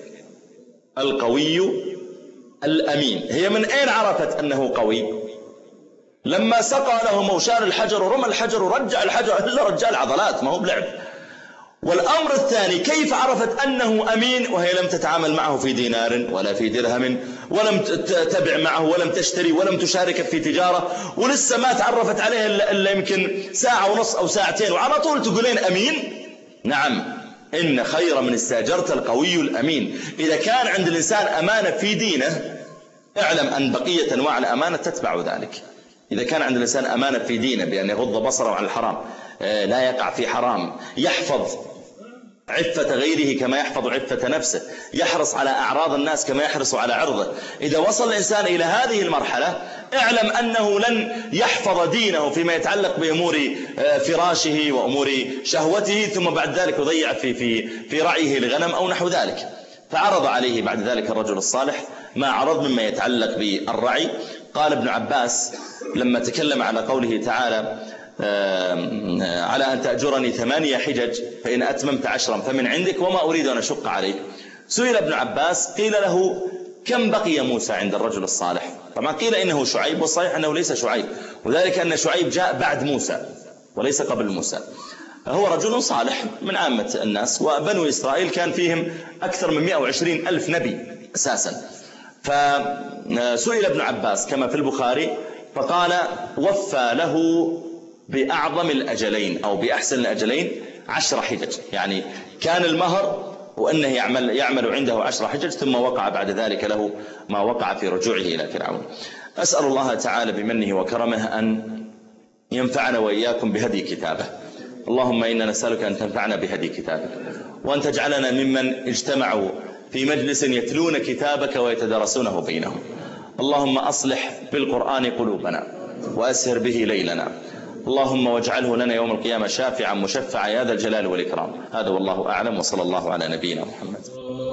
القوي الأمين. هي من أين عرفت أنه قوي؟ لما سقى له موشار الحجر ورمى الحجر ورجع الحجر، إلا رجال عضلات ما هو بلعب. والأمر الثاني كيف عرفت أنه أمين وهي لم تتعامل معه في دينار ولا في درهم، ولم تتبع معه ولم تشتري ولم تشارك في تجارة، ولسه ما تعرفت عليه إلا يمكن ساعة ونص أو ساعتين، وعلى طول تقولين أمين؟ نعم، إن خير من استأجرت القوي الأمين. إذا كان عند الإنسان أمانة في دينه اعلم أن بقية أنواع الأمانة تتبع ذلك. إذا كان عند الإنسان أمانة في دينه بأن يغض بصره عن الحرام، لا يقع في حرام، يحفظ عفة غيره كما يحفظ عفة نفسه، يحرص على أعراض الناس كما يحرص على عرضه، إذا وصل الإنسان إلى هذه المرحلة اعلم أنه لن يحفظ دينه فيما يتعلق بأمور فراشه وأمور شهوته، ثم بعد ذلك يضيع في رعيه لغنم أو نحو ذلك. فعرض عليه بعد ذلك الرجل الصالح ما عرض مما يتعلق بالرعي. قال ابن عباس لما تكلم على قوله تعالى على أن تأجرني 8 حجج فإن أتممت 10 فمن عندك وما أريد أن أشق عليك، سئل ابن عباس قيل له كم بقي موسى عند الرجل الصالح؟ طبعا قيل إنه شعيب، والصحيح أنه ليس شعيب، وذلك أن شعيب جاء بعد موسى وليس قبل موسى. هو رجل صالح من عامة الناس، وبنو إسرائيل كان فيهم أكثر من 120 ألف نبي أساسا. فسئل ابن عباس كما في البخاري فقال وفى له بأعظم الأجلين أو بأحسن الأجلين 10 حجج، يعني كان المهر وأنه يعمل عنده 10 حجج، ثم وقع بعد ذلك له ما وقع في رجوعه إلى فرعون. أسأل الله تعالى بمنه وكرمه أن ينفعنا وإياكم بهدي كتابه. اللهم إنا نسألك أن تنفعنا بهدي كتابك، وأن تجعلنا ممن اجتمعوا في مجلس يتلون كتابك ويتدارسونه بينهم. اللهم أصلح بالقرآن قلوبنا وأسهر به ليلنا، اللهم واجعله لنا يوم القيامة شافعا مشفعا يا ذا الجلال والإكرام. هذا والله أعلم، وصلى الله على نبينا محمد.